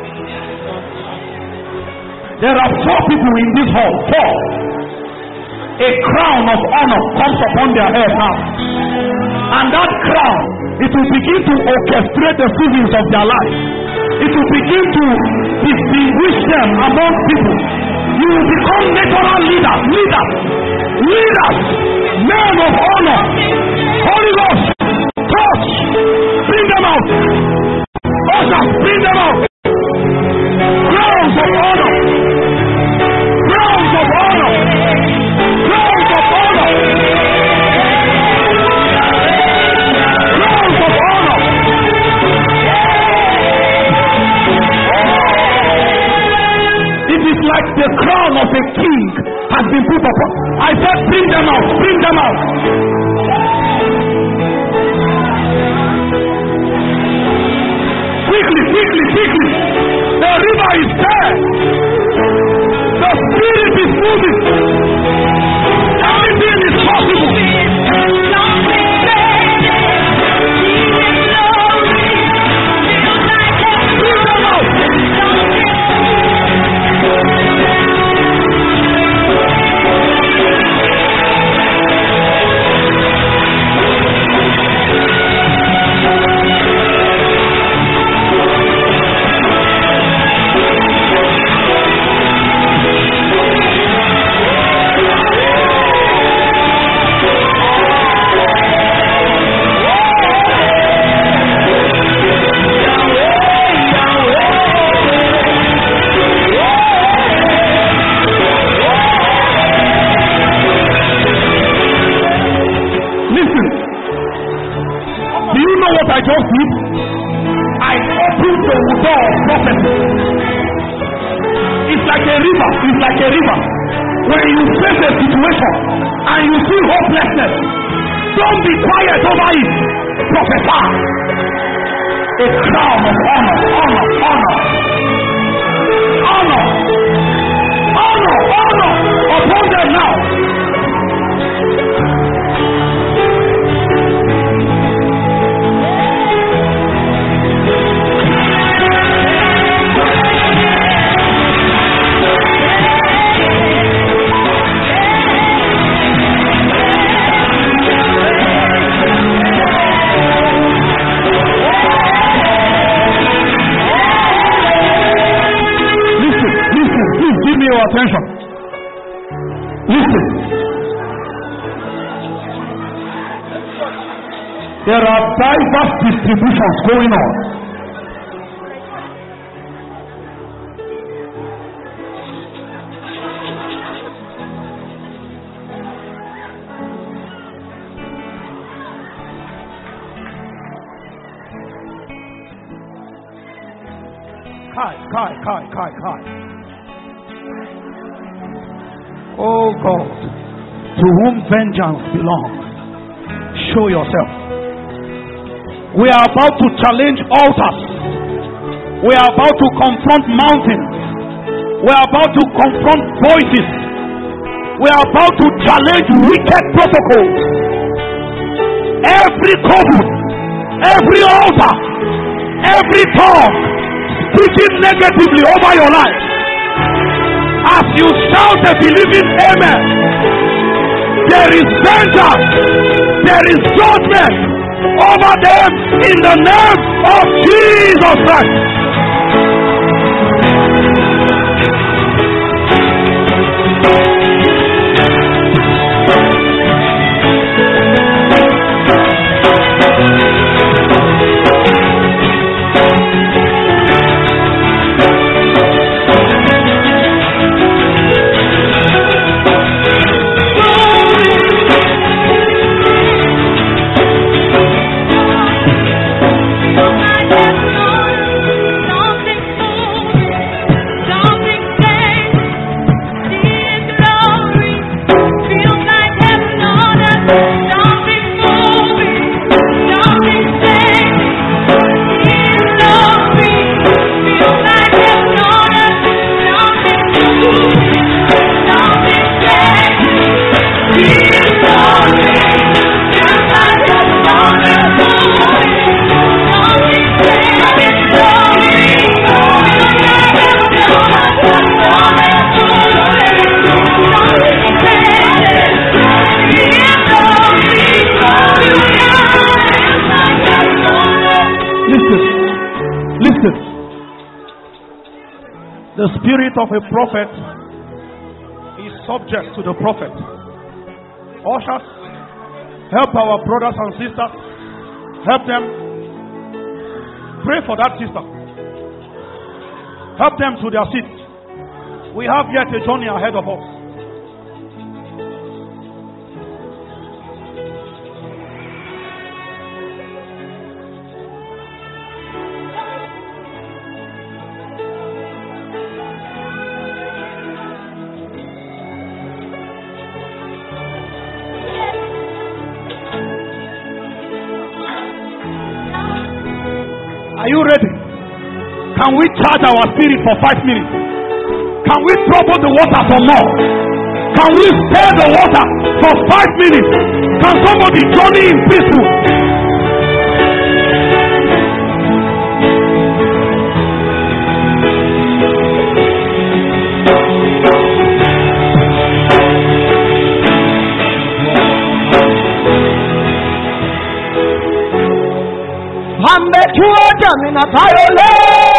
S1: There are four people in this hall. Four. a crown of honor comes upon their head now. And that crown, it will begin to orchestrate the seasons of their life. It will begin to distinguish them among people. You will become natural leaders, leaders, leaders, men of honor. Holy Ghost, touch, bring them out. Ushers, bring them out. Crowns of honor. Crowns of honor. Crowns of honor. Crowns of honor. It is like the crown of a king has been put upon. I said, bring them out, bring them out. Quickly, quickly, quickly. The river is there. The spirit is moving. Everything is possible. Bring them out. I just did. I opened the door of prophecy. It's like a river. It's like a river. When you face a situation and you see hopelessness, don't be quiet over it. Prophesy. A crown of honor, honor, honor, honor, honor, honor upon them now. Attention. Listen. There are diverse distributions going on. Kai, kai, kai, kai, kai. Oh God, to whom vengeance belongs, show yourself. We are about to challenge altars. We are about to confront mountains. We are about to confront voices. We are about to challenge wicked protocols. Every covenant, every altar, every tongue speaking negatively over your life. As you shout a believing amen, there is vengeance, there is judgment over them in the name of Jesus Christ. Listen. The spirit of a prophet is subject to the prophet. Ushers, help our brothers and sisters. Help them. Pray for that sister. Help them to their seats. We have yet a journey ahead of us. Are you ready? Can we charge our spirit for five minutes? Can we trouble the water for more? Can we stir the water for five minutes? Can somebody journey in peaceful?
S2: Mina viole,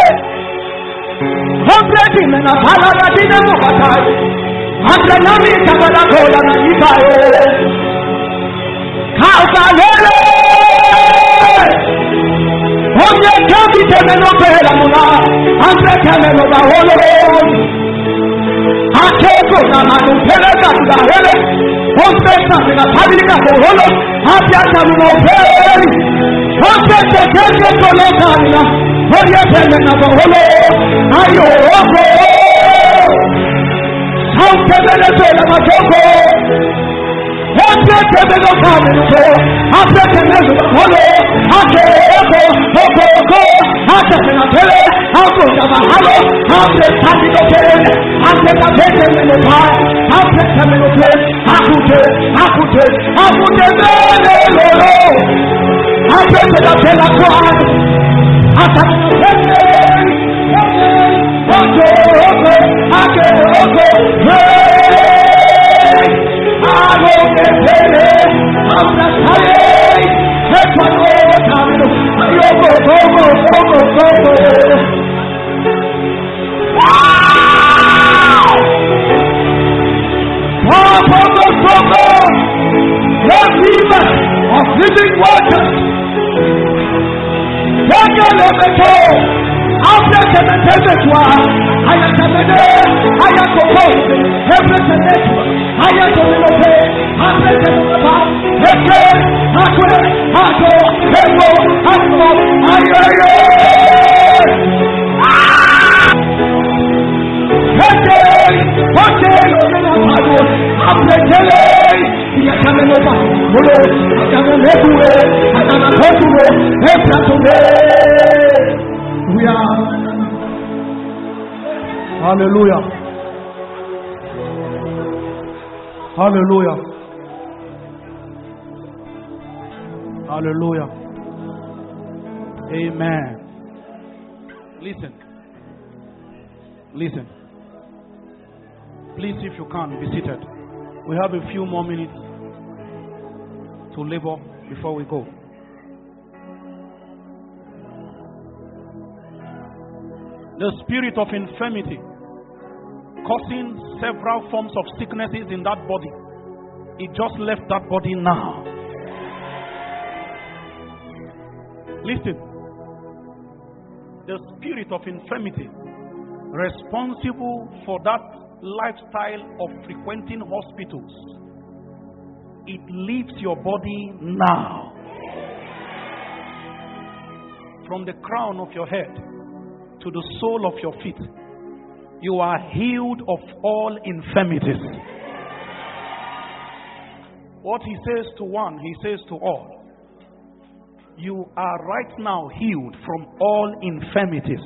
S2: hundred mina palaga dina muhatai, hundred nami kabala kola na ibae, kaukale, onye kabi temeno pela mula, hundred temeno baholo, akeko na manu pela kanda hele, hundred mina paliga baholo, apya tamino peli. Hundred temeno pela kanda. Oye temena baholo, ayo ojo, aunque Venezuela machoco, hundred temeno kamino, hundred temeno baholo, ake ojo, ojo ojo, ake temena tele, aunque jamahalo, hundred temeno tele, hundred temeno pai, hundred temeno tele, akute, akute, akute venelo, hundred temena tele kwa. Ata pele, ojo, ojo, ake ojo, hey, alo que pele, ata pele, ekwano tamino, ayo go go go go go go. Wow! Pop of the summer, the river of living water. Lemeto, after Temetua, I am Temede, I am composed, everything, I am Tomilope, after Temepa, Eke, Aqua, Ako, Evo, Ako, Ayayo. Eke, Eke, Eke, after Tele, I am Temelopa, Molo, I am Nebue, I am Nebue, Efratome. We are.
S1: Hallelujah. Hallelujah. Hallelujah. Amen. Listen. Listen. Please, if you can, be seated. We have a few more minutes to labor before we go. The spirit of infirmity causing several forms of sicknesses in that body. It just left that body now. Listen. The spirit of infirmity responsible for that lifestyle of frequenting hospitals. It leaves your body now. From the crown of your head to the sole of your feet, you are healed of all infirmities. What he says to one, he says to all. You are right now healed from all infirmities.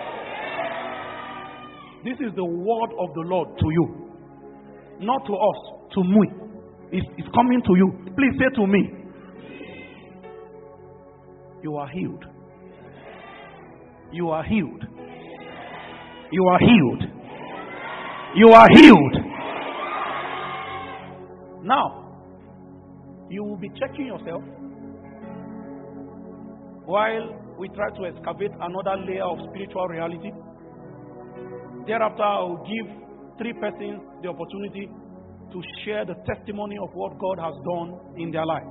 S1: This is the word of the Lord to you. Not to us, to me. It's, it's coming to you. Please say to me. You are healed. You are healed. You are healed. You are healed. Now, you will be checking yourself while we try to excavate another layer of spiritual reality. Thereafter, I will give three persons the opportunity to share the testimony of what God has done in their life.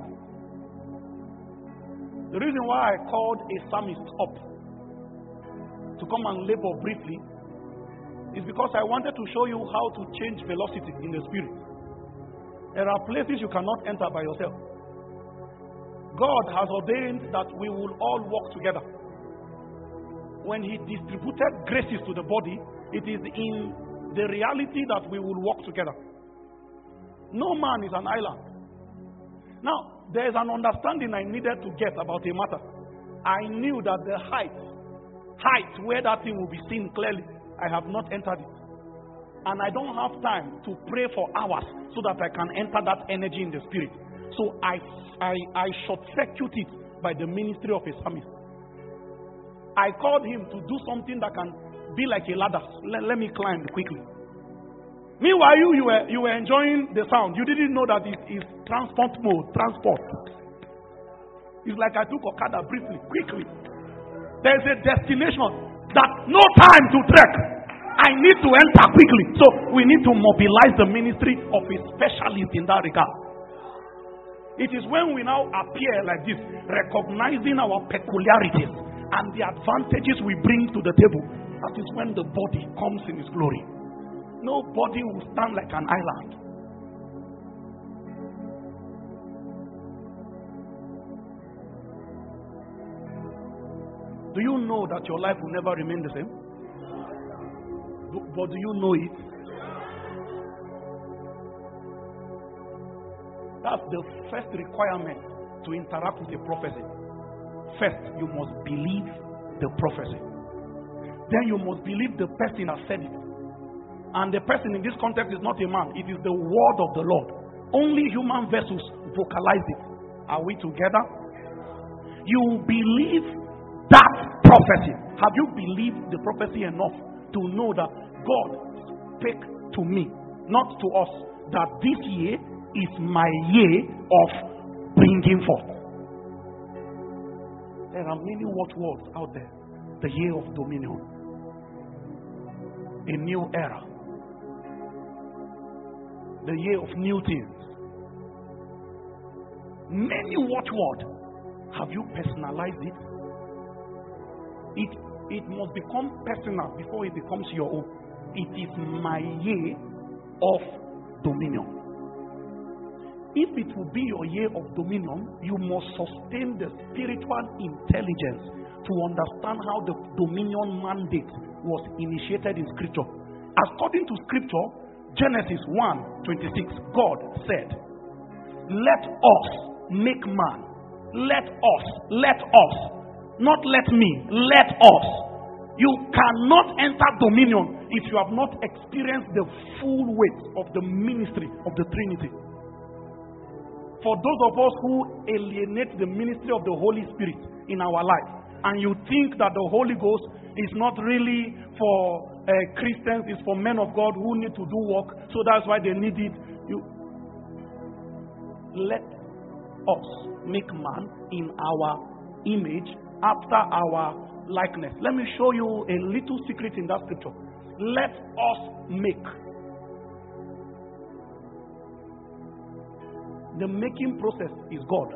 S1: The reason why I called a psalmist up to come and labor briefly is because I wanted to show you how to change velocity in the spirit. There are places you cannot enter by yourself. God has ordained that we will all work together. When He distributed graces to the body, it is in the reality that we will work together. No man is an island. Now, there is an understanding I needed to get about a matter. I knew that the height, height where that thing will be seen clearly, I have not entered it. And I don't have time to pray for hours so that I can enter that energy in the spirit. So I, I, I short-circuit it by the ministry of a psalmist. I called him to do something that can be like a ladder. Let, let me climb quickly. Meanwhile, you, you, were, you were enjoying the sound. You didn't know that it is transport mode. Transport. It's like I took Okada briefly, quickly. There's a destination that no time to trek. I need to enter quickly. So we need to mobilize the ministry of a specialist in that regard. It is when we now appear like this, recognizing our peculiarities and the advantages we bring to the table, that is when the body comes in its glory. Nobody will stand like an island. Do you know that your life will never remain the same? But do you know it? That's the first requirement to interact with a prophecy. First, you must believe the prophecy. Then you must believe the person has said it. And the person in this context is not a man. It is the word of the Lord. Only human vessels vocalize it. Are we together? You believe that prophecy. Have you believed the prophecy enough to know that God spake to me, not to us, that this year is my year of bringing forth? There are many watchwords out there. The year of dominion. A new era. The year of new things. Many watchwords. Have you personalized it? It it must become personal before it becomes your own. It is my year of dominion. If it will be your year of dominion, you must sustain the spiritual intelligence to understand how the dominion mandate was initiated in Scripture. According to Scripture, Genesis one twenty-six, God said, "Let us make man." Let us, let us, not let me, let us. You cannot enter dominion if you have not experienced the full weight of the ministry of the Trinity. For those of us who alienate the ministry of the Holy Spirit in our life, and you think that the Holy Ghost is not really for uh, Christians, it's for men of God who need to do work, so that's why they need it. You let us make man in our image, after our likeness. Let me show you a little secret in that scripture. Let us make. The making process is God,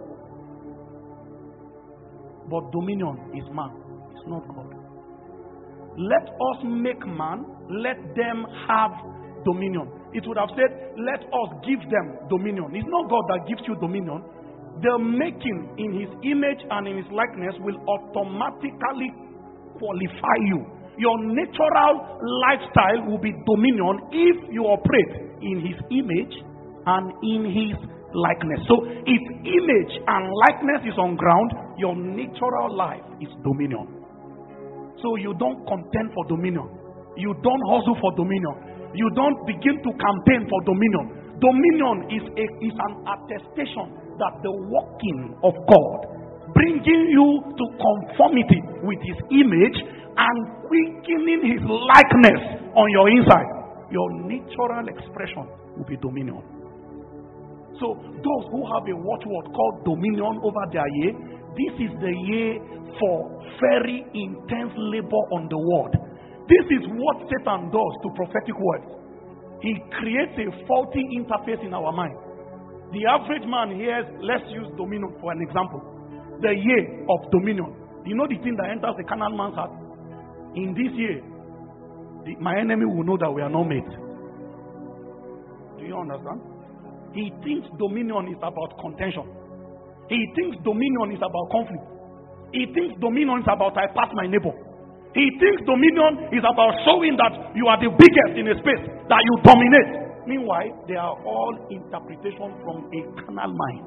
S1: but dominion is man. It's not God. Let us make man, let them have dominion. It would have said, let us give them dominion. It's not God that gives you dominion. The making in his image and in his likeness will automatically qualify you. Your natural lifestyle will be dominion if you operate in his image and in his likeness. So if image and likeness is on ground, your natural life is dominion. So you don't contend for dominion. You don't hustle for dominion. You don't begin to campaign for dominion. Dominion is, a, is an attestation that the working of God, bringing you to conformity with his image and quickening his likeness on your inside, your natural expression will be dominion. So those who have a watchword called dominion over their year, this is the year for very intense labor on the word. This is what Satan does to prophetic words. He creates a faulty interface in our mind. The average man hears, let's use dominion for an example. The year of dominion. You know the thing that enters the carnal man's heart? In this year, the, my enemy will know that we are not mates. Do you understand? He thinks dominion is about contention. He thinks dominion is about conflict. He thinks dominion is about I pass my neighbor. He thinks dominion is about showing that you are the biggest in a space, that you dominate. Meanwhile, they are all interpretations from a carnal mind.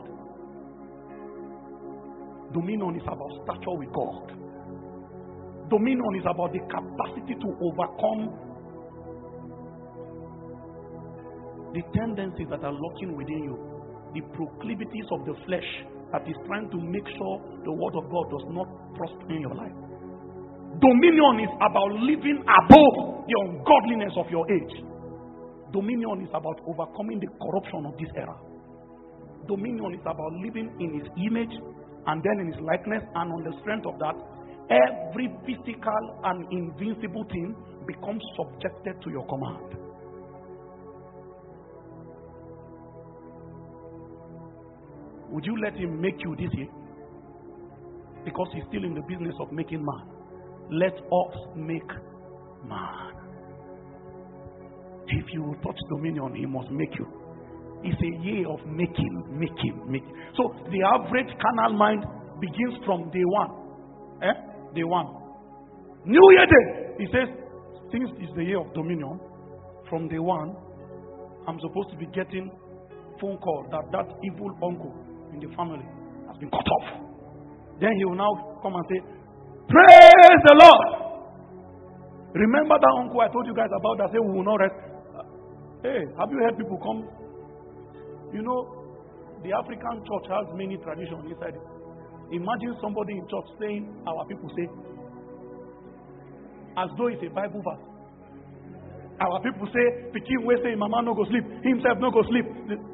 S1: Dominion is about stature with God. Dominion is about the capacity to overcome the tendencies that are lurking within you, the proclivities of the flesh that is trying to make sure the word of God does not prosper in your life. Dominion is about living above the ungodliness of your age. Dominion is about overcoming the corruption of this era. Dominion is about living in his image and then in his likeness, and on the strength of that, every physical and invincible thing becomes subjected to your command. Would you let him make you this year? Because he's still in the business of making man. Let us make man. If you touch dominion, he must make you. It's a year of making, making, making. So the average carnal mind begins from day one. Eh? Day one. New Year day. He says, since it's the year of dominion, from day one, I'm supposed to be getting phone call that that evil uncle in the family has been cut off. Then he will now come and say, praise the Lord. Remember that uncle I told you guys about that said we will not rest. Uh, hey, have you heard people come? You know, the African church has many traditions inside it. Imagine somebody in church saying, our people say, as though it's a Bible verse. Our people say, Pikin we say, Mama no go sleep, himself no go sleep.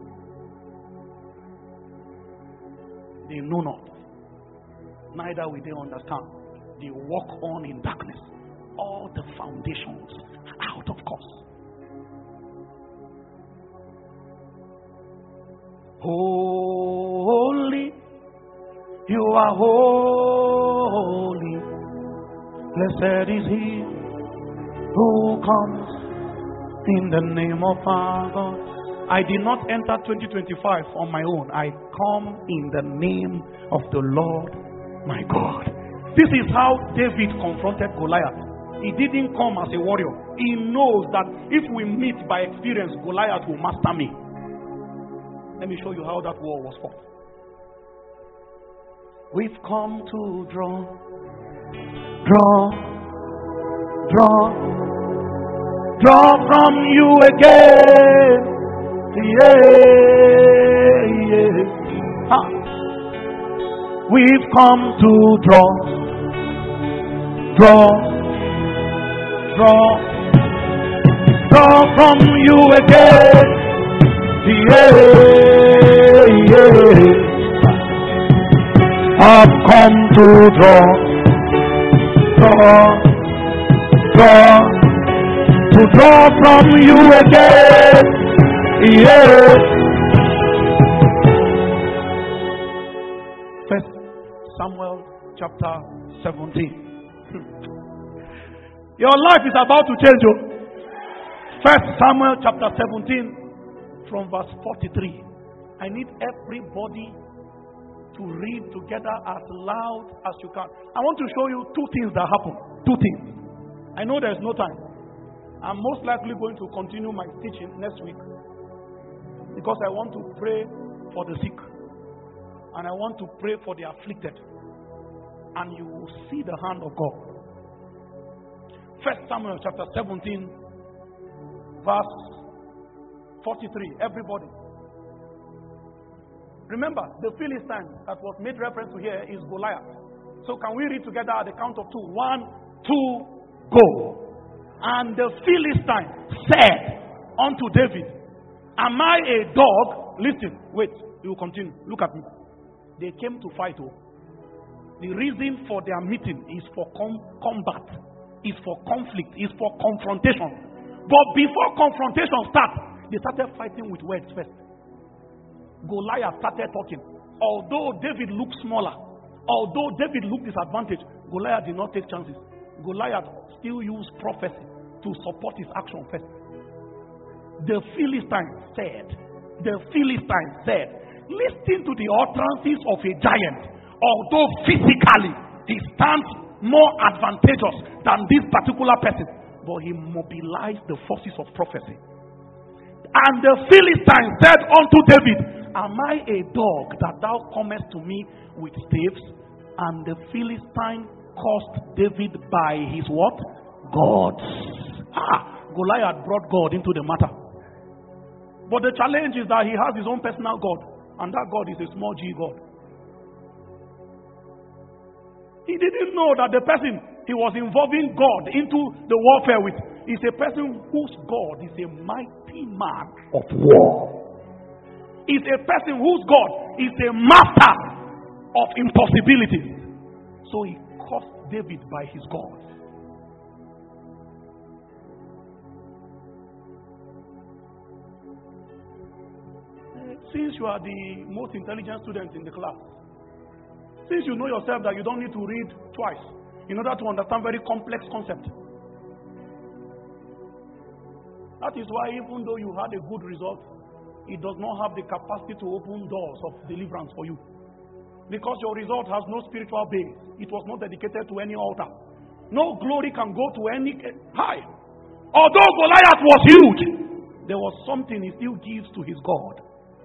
S1: They know not, neither will they understand. They walk on in darkness. All the foundations are out of course. Holy, you are holy. Blessed is he who comes in the name of our God. I did not enter twenty twenty-five on my own. I come in the name of the Lord my God. This is how David confronted Goliath. He didn't come as a warrior. He knows that if we meet by experience, Goliath will master me. Let me show you how that war was fought. We've come to draw, draw, draw, draw from you again. Yeah, yeah. Huh. We've come to draw, draw, draw, draw from you again. Yeah, yeah. I've come to draw, draw, draw, to draw from you again. Yeah. First Samuel chapter seventeen. Your life is about to change. You. First Samuel chapter seventeen from verse forty-three. I need everybody to read together as loud as you can. I want to show you two things that happen. Two things. I know there's no time. I'm most likely going to continue my teaching next week because I want to pray for the sick and I want to pray for the afflicted, and you will see the hand of God. First Samuel chapter seventeen verse forty-three. Everybody. Remember, the Philistine that was made reference to here is Goliath. So can we read together at the count of two? One, two, go. And the Philistine said unto David, am I a dog listen, wait, you will continue. Look at me. They came to fight. Oh. The reason for their meeting is for com- combat, is for conflict, is for confrontation. But before confrontation starts, they started fighting with words first. Goliath started talking. Although David looked smaller, although David looked disadvantaged, Goliath did not take chances. Goliath still used prophecy to support his action first. The Philistine said, the Philistine said, listen to the utterances of a giant. Although physically he stands more advantageous than this particular person, but he mobilized the forces of prophecy. And the Philistine said unto David, am I a dog that thou comest to me with staves? And the Philistine cursed David by his what? Gods. Ah, Goliath brought God into the matter. But the challenge is that he has his own personal God, and that God is a small g God. He didn't know that the person he was involving God into the warfare with is a person whose God is a mighty man of war. Is a person whose God is a master of impossibilities. So he cursed David by his God. Since you are the most intelligent student in the class, since you know yourself that you don't need to read twice in order to understand very complex concepts, that is why even though you had a good result, it does not have the capacity to open doors of deliverance for you. Because your result has no spiritual base. It was not dedicated to any altar. No glory can go to any high. Although Goliath was huge, there was something he still gives to his God.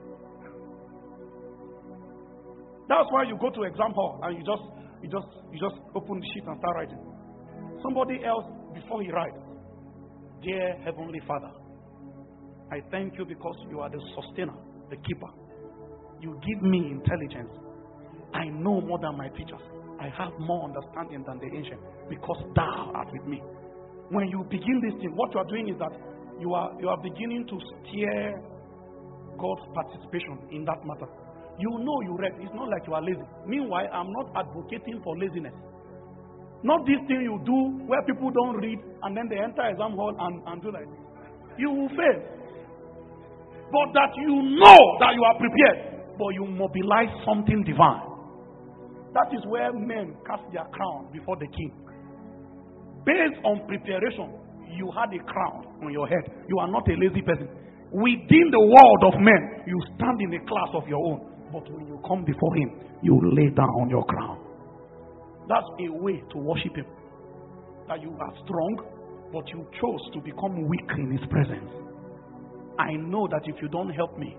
S1: That's why you go to exam hall and you just you just you just open the sheet and start writing. Somebody else before he writes, dear Heavenly Father, I thank you because you are the sustainer, the keeper. You give me intelligence. I know more than my teachers. I have more understanding than the ancient because thou art with me. When you begin this thing, what you are doing is that you are you are beginning to steer God's participation in that matter. You know you read. It's not like you are lazy. Meanwhile, I'm not advocating for laziness. Not this thing you do where people don't read and then they enter exam hall and, and do like this. You will fail. But that you know that you are prepared, but you mobilize something divine. That is where men cast their crown before the king. Based on preparation, you had a crown on your head. You are not a lazy person. Within the world of men, you stand in a class of your own. But when you come before him, you lay down your crown. That's a way to worship him. That you are strong, but you chose to become weak in his presence. I know that if you don't help me,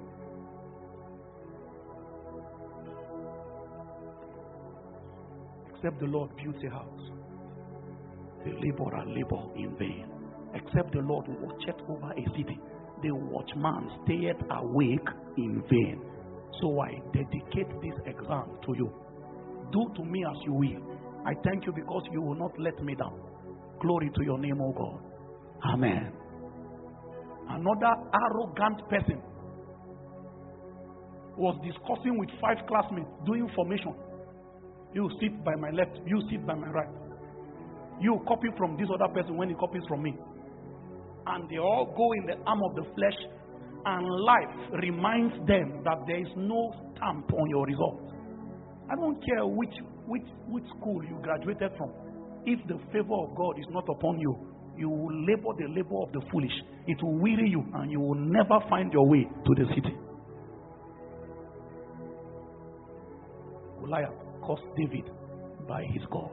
S1: except the Lord builds a house, the laborer labor in vain. Except the Lord watcheth over a city, the watchman stayeth awake in vain. So I dedicate this exam to you. Do to me as you will. I thank you because you will not let me down. Glory to your name, O God. Amen. Another arrogant person was discussing with five classmates doing formation. You sit by my left, you sit by my right. You copy from this other person when he copies from me. And they all go in the arm of the flesh, and life reminds them that there is no stamp on your result. I don't care which which which school you graduated from. If the favor of God is not upon you, you will labor the labor of the foolish. It will weary you and you will never find your way to the city. Goliath cursed David by his God.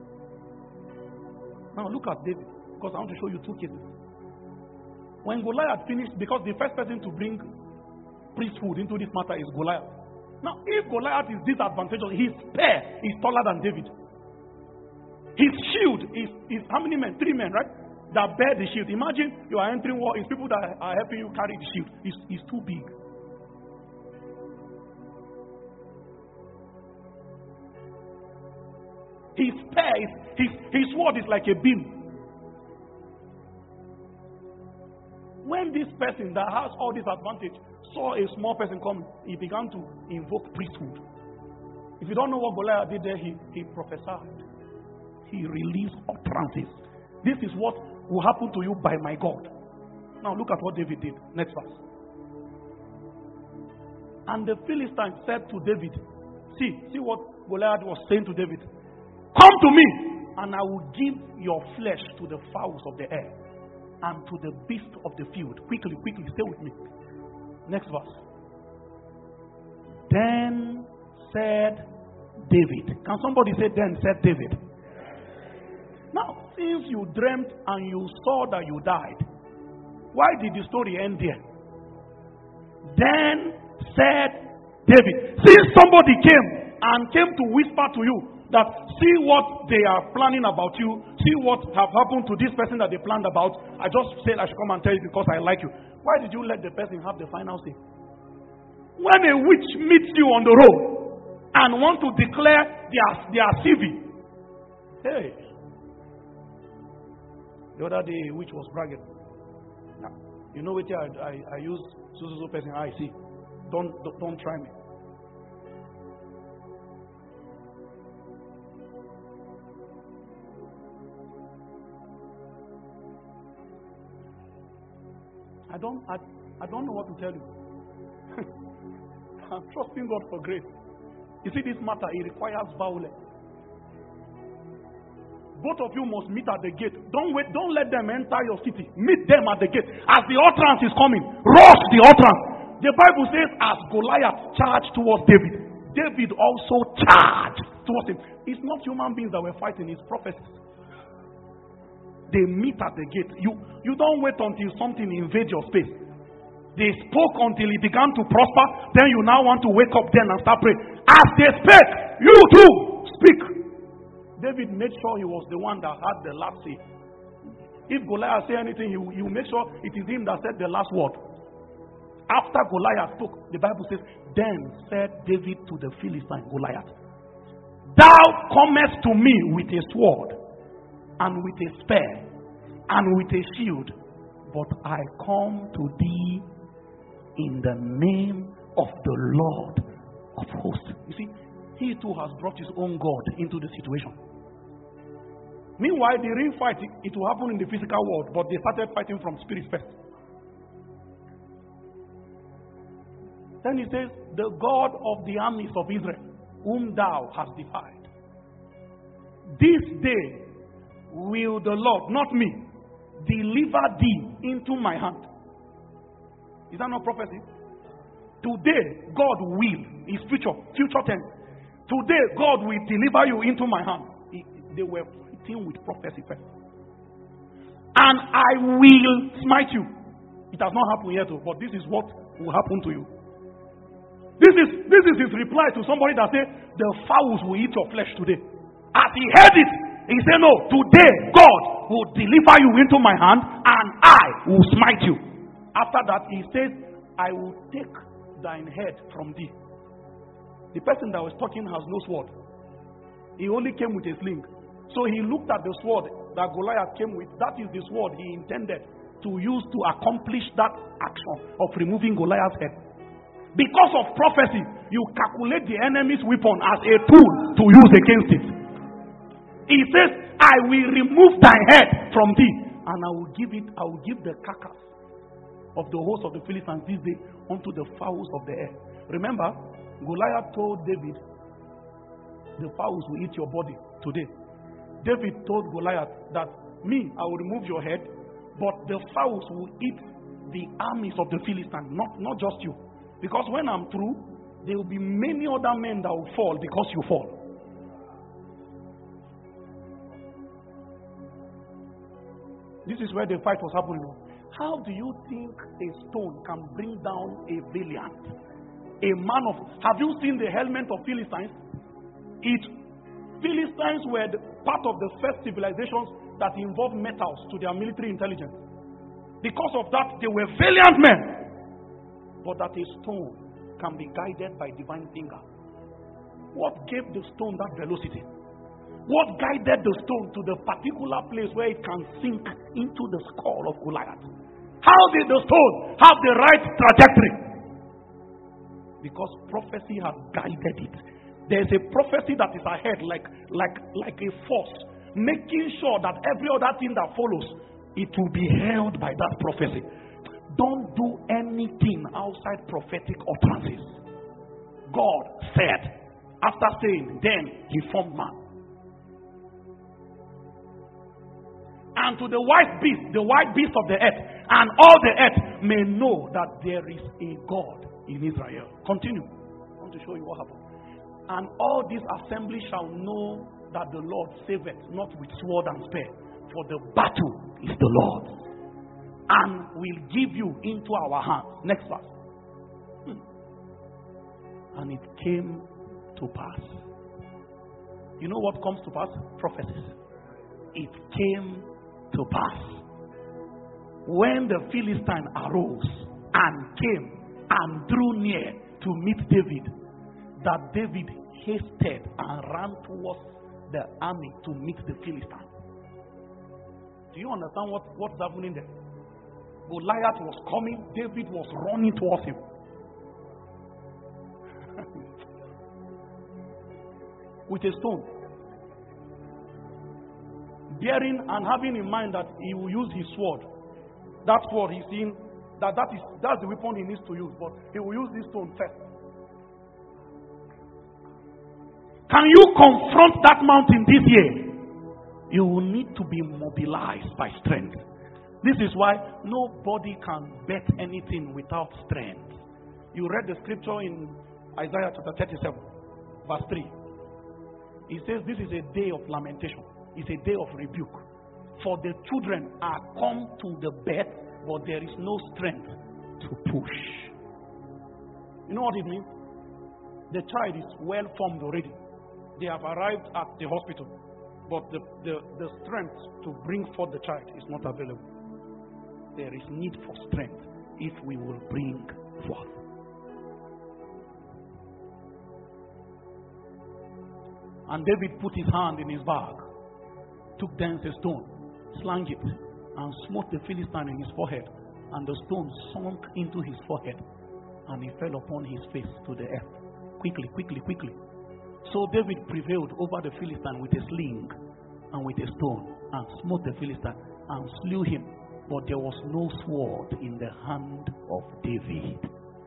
S1: Now look at David, because I want to show you two cases. When Goliath finished, because the first person to bring priesthood into this matter is Goliath. Now, if Goliath is disadvantageous, his spear is taller than David. His shield is, is how many men? Three men, right? That bear the shield. Imagine you are entering war. It's people that are helping you carry the shield. It's, it's too big. His spear is, his, his sword is like a beam. When this person that has all this advantage saw a small person coming, he began to invoke priesthood. If you don't know what Goliath did there, he, he prophesied. He released utterances. This is what will happen to you by my God. Now look at what David did. Next verse. And the Philistine said to David, see, see what Goliath was saying to David. Come to me, and I will give your flesh to the fowls of the air and to the beasts of the field. Quickly, quickly, stay with me. Next verse. Then said David. Can somebody say then said David? Now, since you dreamt and you saw that you died, why did the story end there? Then said David. Since somebody came and came to whisper to you that see what they are planning about you, see what have happened to this person that they planned about, I just said I should come and tell you because I like you. Why did you let the person have the final say? When a witch meets you on the road and want to declare their, their C V, hey, the other day a witch was bragging. Now, you know what I, I, I use so person I see. Don't, don't don't try me. I don't I, I don't know what to tell you. I'm trusting God for grace. You see, this matter, it requires violence. Both of you must meet at the gate. Don't wait, don't let them enter your city. Meet them at the gate. As the utterance is coming, rush the utterance. The Bible says, as Goliath charged towards David, David also charged towards him. It's not human beings that were fighting, it's prophecies. They meet at the gate. You, you don't wait until something invades your space. They spoke until it began to prosper. Then you now want to wake up then and start praying. As they spake, you too speak. David made sure he was the one that had the last say. If Goliath say anything, you, you make sure it is him that said the last word. After Goliath spoke, the Bible says, then said David to the Philistine, Goliath, thou comest to me with a sword, and with a spear, and with a shield, but I come to thee in the name of the Lord of hosts. You see, he too has brought his own God into the situation. Meanwhile, the real fight, it, it will happen in the physical world, but they started fighting from spirit first. Then he says, the God of the armies of Israel, whom thou hast defied, this day will the Lord, not me, deliver thee into my hand. Is that not prophecy? Today, God will, is future, future tense. Today, God will deliver you into my hand. They were fighting with prophecy first. And I will smite you. It has not happened yet, but this is what will happen to you. This is this is his reply to somebody that said, the fowls will eat your flesh today. As he heard it, he said, no, today God will deliver you into my hand and I will smite you. After that, he says, I will take thine head from thee. The person that was talking has no sword. He only came with a sling. So he looked at the sword that Goliath came with. That is the sword he intended to use to accomplish that action of removing Goliath's head. Because of prophecy, you calculate the enemy's weapon as a tool to use against it. He says, I will remove thy head from thee, and I will give it, I will give the carcass of the host of the Philistines this day unto the fowls of the air. Remember, Goliath told David, the fowls will eat your body today. David told Goliath that, me, I will remove your head, but the fowls will eat the armies of the Philistines, not, not just you. Because when I'm through, there will be many other men that will fall because you fall. This is where the fight was happening. How do you think a stone can bring down a valiant? A man of... Have you seen the helmet of Philistines? It, Philistines were the, part of the first civilizations that involved metals to their military intelligence. Because of that, they were valiant men. But that a stone can be guided by divine finger. What gave the stone that velocity? What guided the stone to the particular place where it can sink into the skull of Goliath? How did the stone have the right trajectory? Because prophecy has guided it. There's a prophecy that is ahead, like, like, like a force, making sure that every other thing that follows, it will be held by that prophecy. Don't do anything outside prophetic utterances. God said, after saying, then he formed man. And to the white beast, the white beast of the earth, and all the earth may know that there is a God in Israel. Continue. I want to show you what happened. And all this assembly shall know that the Lord saveth, not with sword and spear, for the battle is the Lord's, and will give you into our hands. Next verse. Hmm. And it came to pass. You know what comes to pass? Prophecies. It came to pass. When the Philistine arose and came and drew near to meet David, that David hasted and ran towards the army to meet the Philistine. Do you understand what, what's happening there? Goliath was coming, David was running towards him. With a stone. Bearing and having in mind that he will use his sword. That sword he's seen, that, that is that's the weapon he needs to use, but he will use this stone first. Can you confront that mountain this year? You will need to be mobilized by strength. This is why nobody can bet anything without strength. You read the scripture in Isaiah chapter thirty-seven, verse three. It says this is a day of lamentation. It's a day of rebuke. For the children are come to the bed, but there is no strength to push. You know what it means? The child is well formed already. They have arrived at the hospital, but the, the, the strength to bring forth the child is not available. There is need for strength if we will bring forth. And David put his hand in his bag, took thence a stone, slang it, and smote the Philistine in his forehead, and the stone sunk into his forehead, and he fell upon his face to the earth. Quickly, quickly, quickly. So David prevailed over the Philistine with a sling and with a stone, and smote the Philistine and slew him. But there was no sword in the hand of David.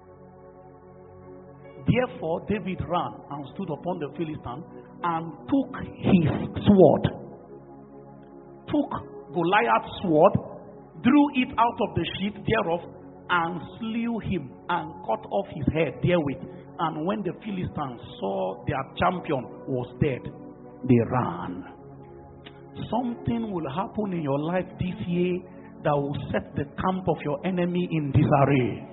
S1: Therefore David ran and stood upon the Philistine and took his sword, took Goliath's sword, drew it out of the sheath thereof, and slew him and cut off his head therewith. And when the Philistines saw their champion was dead, they ran. Something will happen in your life this year that will set the camp of your enemy in disarray.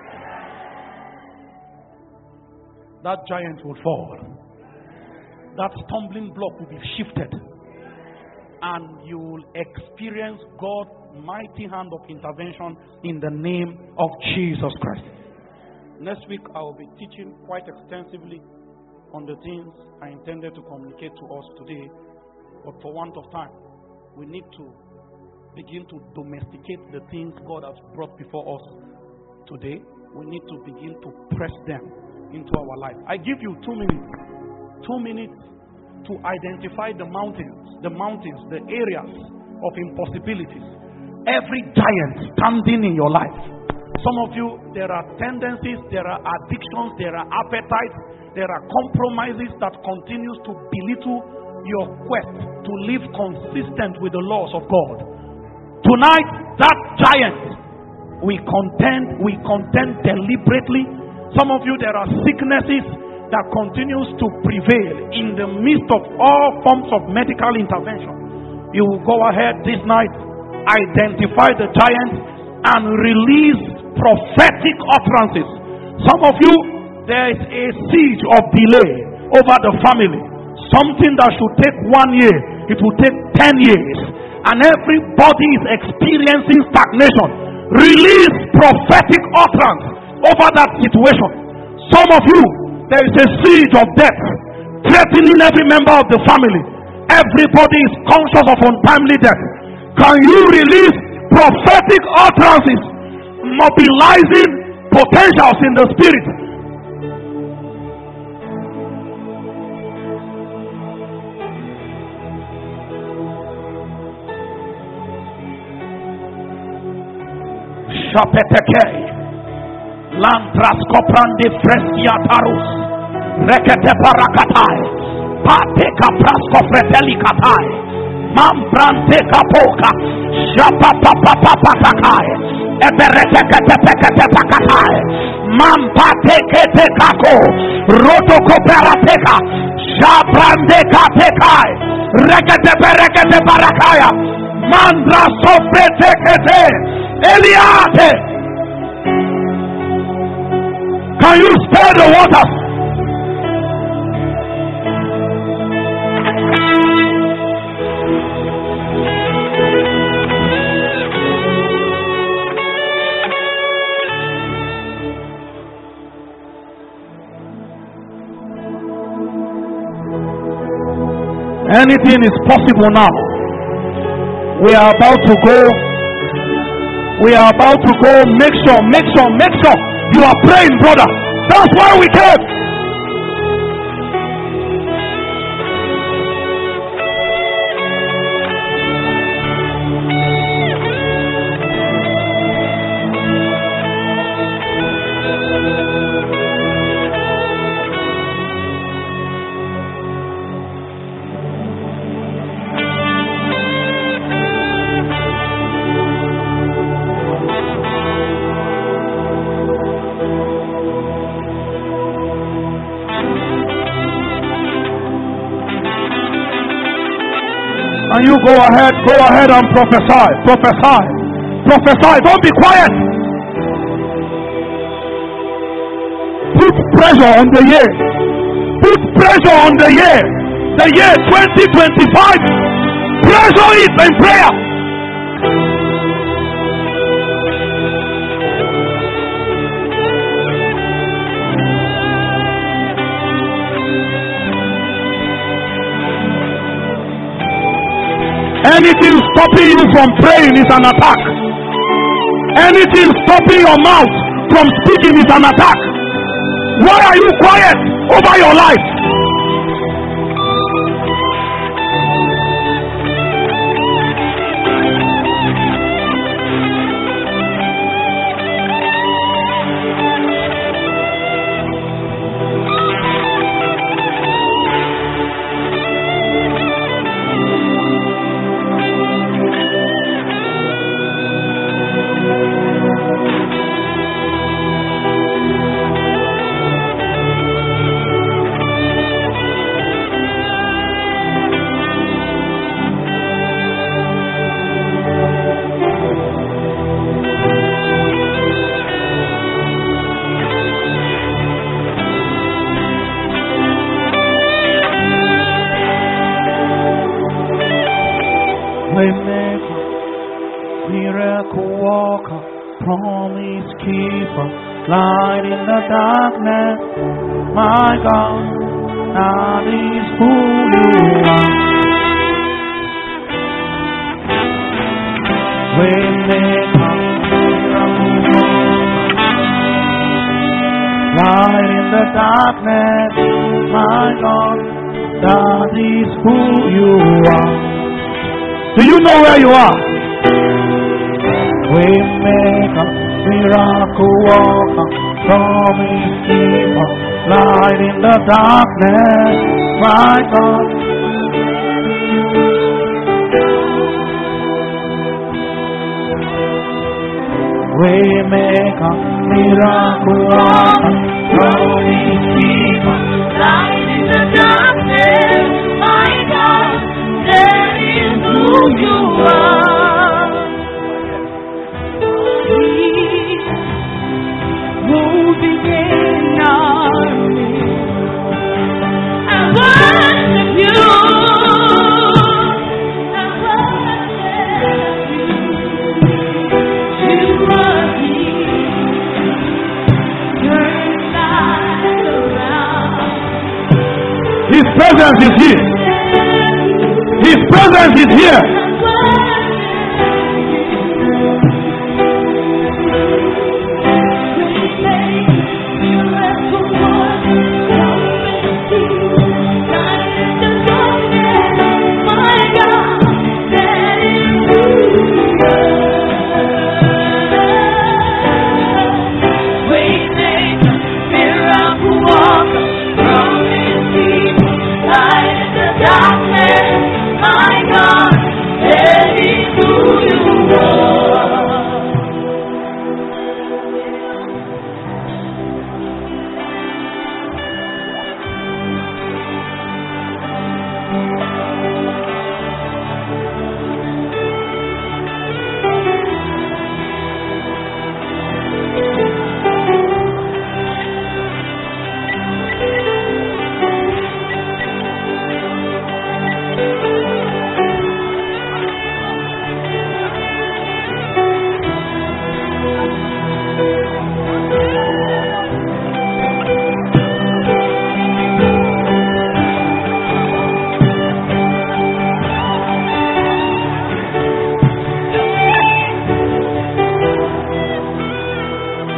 S1: That giant will fall. That stumbling block will be shifted. And you will experience God's mighty hand of intervention in the name of Jesus Christ. Next week I will be teaching quite extensively on the things I intended to communicate to us today. But for want of time, we need to begin to domesticate the things God has brought before us today. We need to begin to press them into our life. I give you two minutes. Two minutes to identify the mountains, the mountains, the areas of impossibilities. Every giant standing in your life. Some of you, there are tendencies, there are addictions, there are appetites, there are compromises that continues to belittle your quest to live consistent with the laws of God. Tonight, that giant, we contend, we contend deliberately. Some of you, there are sicknesses that continues to prevail in the midst of all forms of medical intervention. You will go ahead this night, identify the giant, and release prophetic utterances. Some of you, there is a siege of delay over the family. Something that should take one year, it will take ten years. And everybody is experiencing stagnation. Release prophetic utterance over that situation. Some of you, there is a siege of death threatening every member of the family. Everybody is conscious of untimely death. Can you release prophetic utterances mobilizing potentials in the spirit. Shapeteke Lantras Coprandi Freskia Tarus Rekete Parakatai Pateka Prasko Freteli Katai Mambrante Kapoka Shapapapapatakai Eberetekete Pakatai Mampateke Kako Rotoko Perateka Shabrande Katekai Rekete Perekete Parakaya Mandra Sofretekete Eliate. Can you stir the waters? Anything is possible now. We are about to go. We are about to go. Make sure, make sure, make sure you are praying, brother. That's why we came. And you go ahead, go ahead and prophesy, prophesy, prophesy. Don't be quiet. Put pressure on the year. Put pressure on the year. The year twenty twenty-five. Pressure it in prayer. Anything stopping you from praying is an attack. Anything stopping your mouth from speaking is an attack. Why are you quiet over your life?
S2: Light in the darkness, my God, that is who you are. Waymaker, light in the darkness, my God, that is who you are.
S1: Do you know where you are?
S2: Waymaker, miracle worker, promise keeper, light in the darkness, my God. Waymaker, miracle worker, promise keeper, light in the darkness, my God. That is who you are. Moving in our midst, I worship you. I worship you. You are here, turn light around.
S1: His presence is here. His presence is here.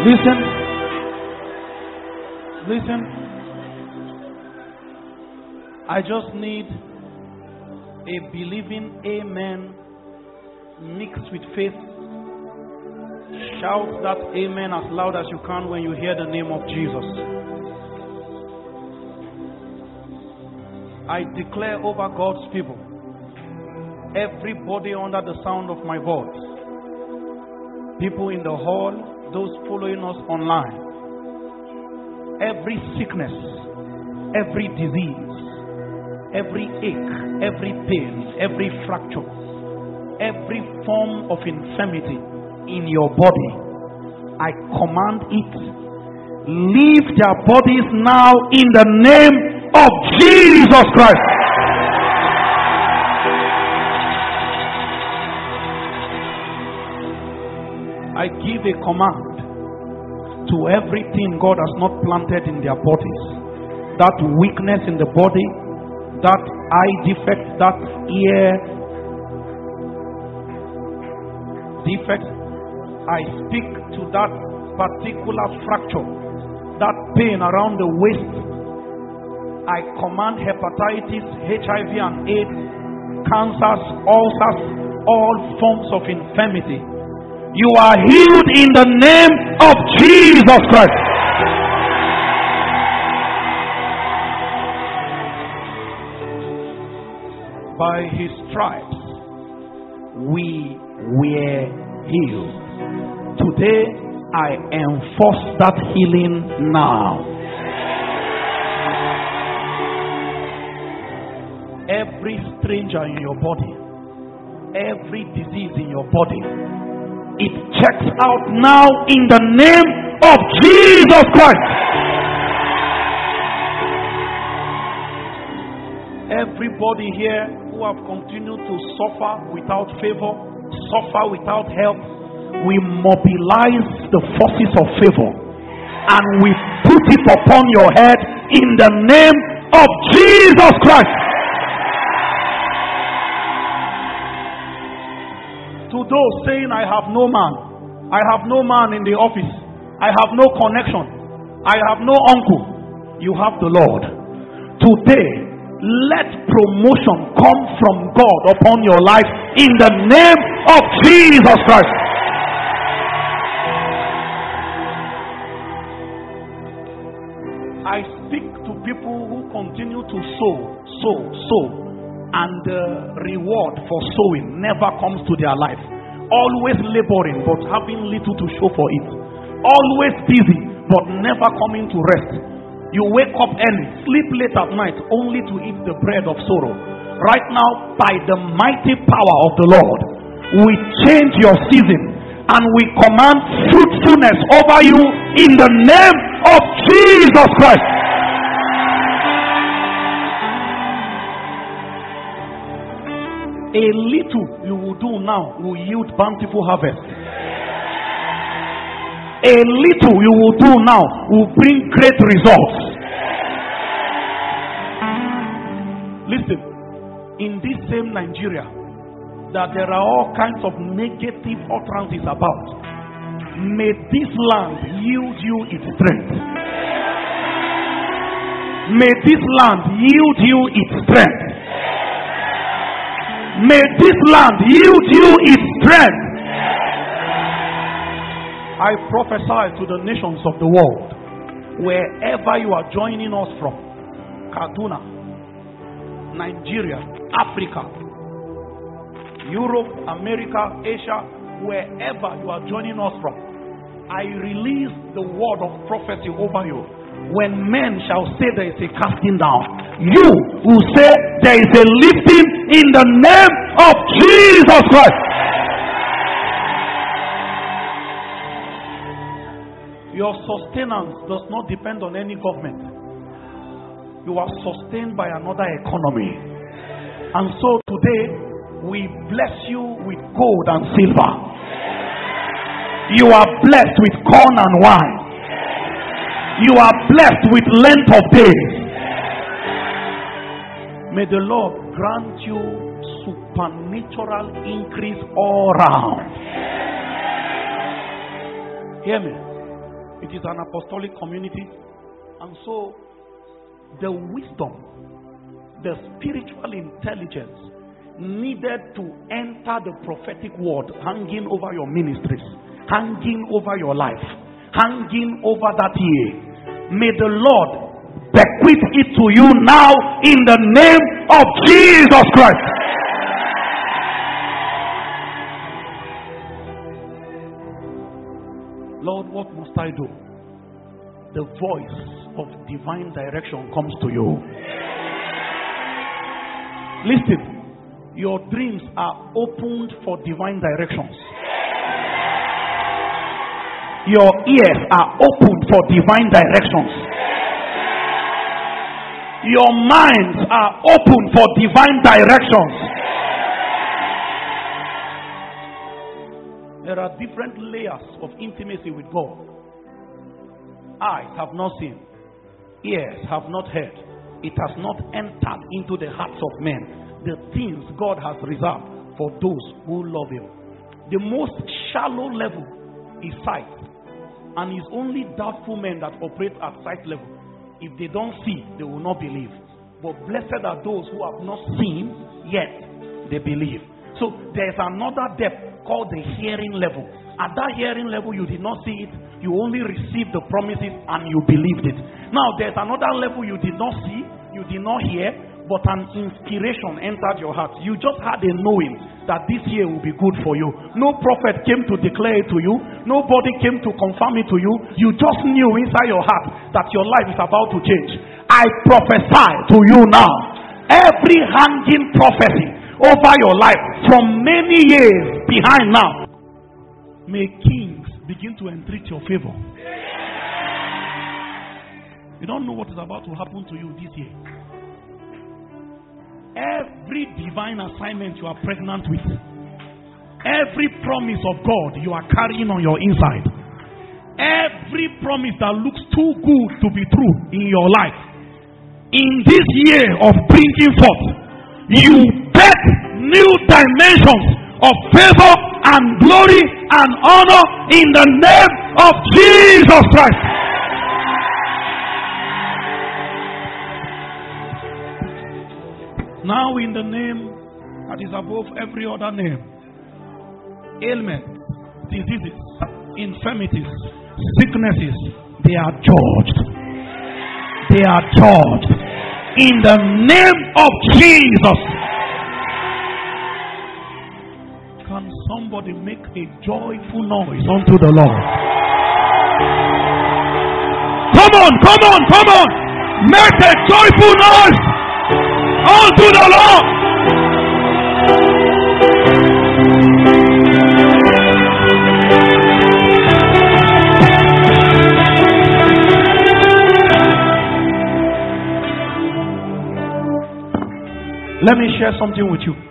S1: Listen. Listen. I just need a believing amen mixed with faith. Shout that amen as loud as you can when you hear the name of Jesus. I declare over God's people, everybody under the sound of my voice, people in the hall, those following us online, every sickness, every disease, every ache, every pain, every fracture, every form of infirmity in your body, I command it, leave their bodies now in the name of Jesus Christ. I give a command to everything God has not planted in their bodies. That weakness in the body, that eye defect, that ear defect, I speak to that particular fracture, that pain around the waist. I command hepatitis, H I V and AIDS, cancers, ulcers, all forms of infirmity. You are healed in the name of Jesus Christ. By his stripes, we were healed. Today, I enforce that healing now. Every stranger in your body, every disease in your body, it checks out now in the name of Jesus Christ. Everybody here who have continued to suffer without favor, suffer without help, we mobilize the forces of favor and we put it upon your head in the name of Jesus Christ. To those saying, I have no man, I have no man in the office, I have no connection, I have no uncle, you have the Lord. Today, let promotion come from God upon your life in the name of Jesus Christ. I speak to people who continue to sow, sow, sow, and the reward for sowing never comes to their life. Always laboring but having little to show for it. Always busy but never coming to rest. You wake up early, sleep late at night only to eat the bread of sorrow. Right now, by the mighty power of the Lord, we change your season and we command fruitfulness over you in the name of Jesus Christ. A little you will do now will yield bountiful harvest. A little you will do now will bring great results. Listen, in this same Nigeria, that there are all kinds of negative utterances about. May this land yield you its strength. May this land yield you its strength. May this land yield you its strength. I prophesy to the nations of the world, wherever you are joining us from, Kaduna, Nigeria, Africa, Europe, America, Asia, wherever you are joining us from, I release the word of prophecy over you. When men shall say there is a casting down, you will say there is a lifting in the name of Jesus Christ. Your sustenance does not depend on any government. You are sustained by another economy. And so today, we bless you with gold and silver. You are blessed with corn and wine. You are blessed with length of days. May the Lord grant you supernatural increase all round. Hear me. It is an apostolic community. And so, the wisdom, the spiritual intelligence needed to enter the prophetic word hanging over your ministries, hanging over your life, hanging over that year. May the Lord bequeath it to you now in the name of Jesus Christ. Lord, what must I do? The voice of divine direction comes to you. Listen, your dreams are opened for divine directions. Your ears are opened for divine directions. Your minds are open for divine directions. There are different layers of intimacy with God. Eyes have not seen, ears have not heard, it has not entered into the hearts of men the things God has reserved for those who love Him. The most shallow level is sight, and it's only doubtful men that operate at sight level. If they don't see, they will not believe. But blessed are those who have not seen, yet they believe. So there's another depth called the hearing level. At that hearing level, you did not see it, you only received the promises and you believed it. Now there's another level you did not see, you did not hear, but an inspiration entered your heart. You just had a knowing that this year will be good for you. No prophet came to declare it to you. Nobody came to confirm it to you. You just knew inside your heart that your life is about to change. I prophesy to you now, every hanging prophecy over your life from many years behind now, may kings begin to entreat your favor. You don't know what is about to happen to you this year. Every divine assignment you are pregnant with, every promise of God you are carrying on your inside, every promise that looks too good to be true in your life, in this year of bringing forth, you get new dimensions of favor and glory and honor in the name of Jesus Christ. Now in the name that is above every other name, ailments, diseases, infirmities, sicknesses, they are judged. They are judged. In the name of Jesus. Can somebody make a joyful noise unto the Lord? Come on, come on, come on. Make a joyful noise unto the Lord. Let me share something with you.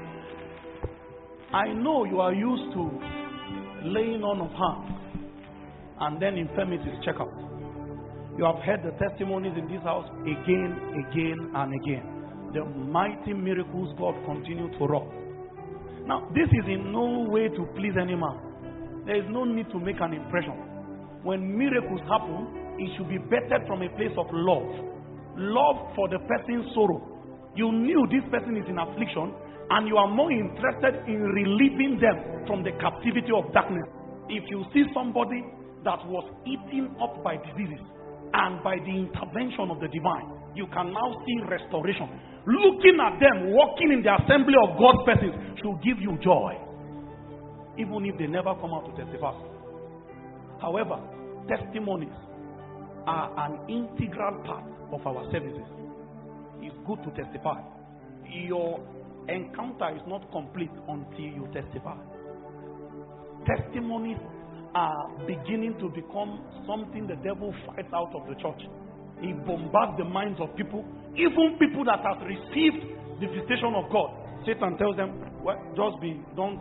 S1: I know you are used to laying on of hands and then infirmities check out. You have heard the testimonies in this house again, again, and again. The mighty miracles God continued to work. Now, this is in no way to please any man. There is no need to make an impression. When miracles happen, it should be bettered from a place of love. Love for the person's sorrow. You knew this person is in affliction, and you are more interested in relieving them from the captivity of darkness. If you see somebody that was eaten up by diseases, and by the intervention of the divine, you can now see restoration. Looking at them walking in the assembly of God's persons should give you joy, even if they never come out to testify. However, testimonies are an integral part of our services. It's good to testify. Your encounter is not complete until you testify. Testimonies are beginning to become something the devil fights out of the church. He bombards the minds of people, even people that have received the visitation of God. Satan tells them, well, just be, don't.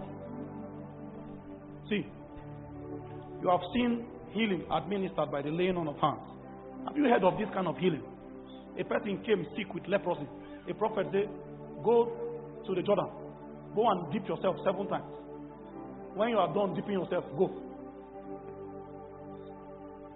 S1: See, you have seen healing administered by the laying on of hands. Have you heard of this kind of healing? A person came sick with leprosy. A prophet said, go to the Jordan. Go and dip yourself seven times. When you are done dipping yourself, go.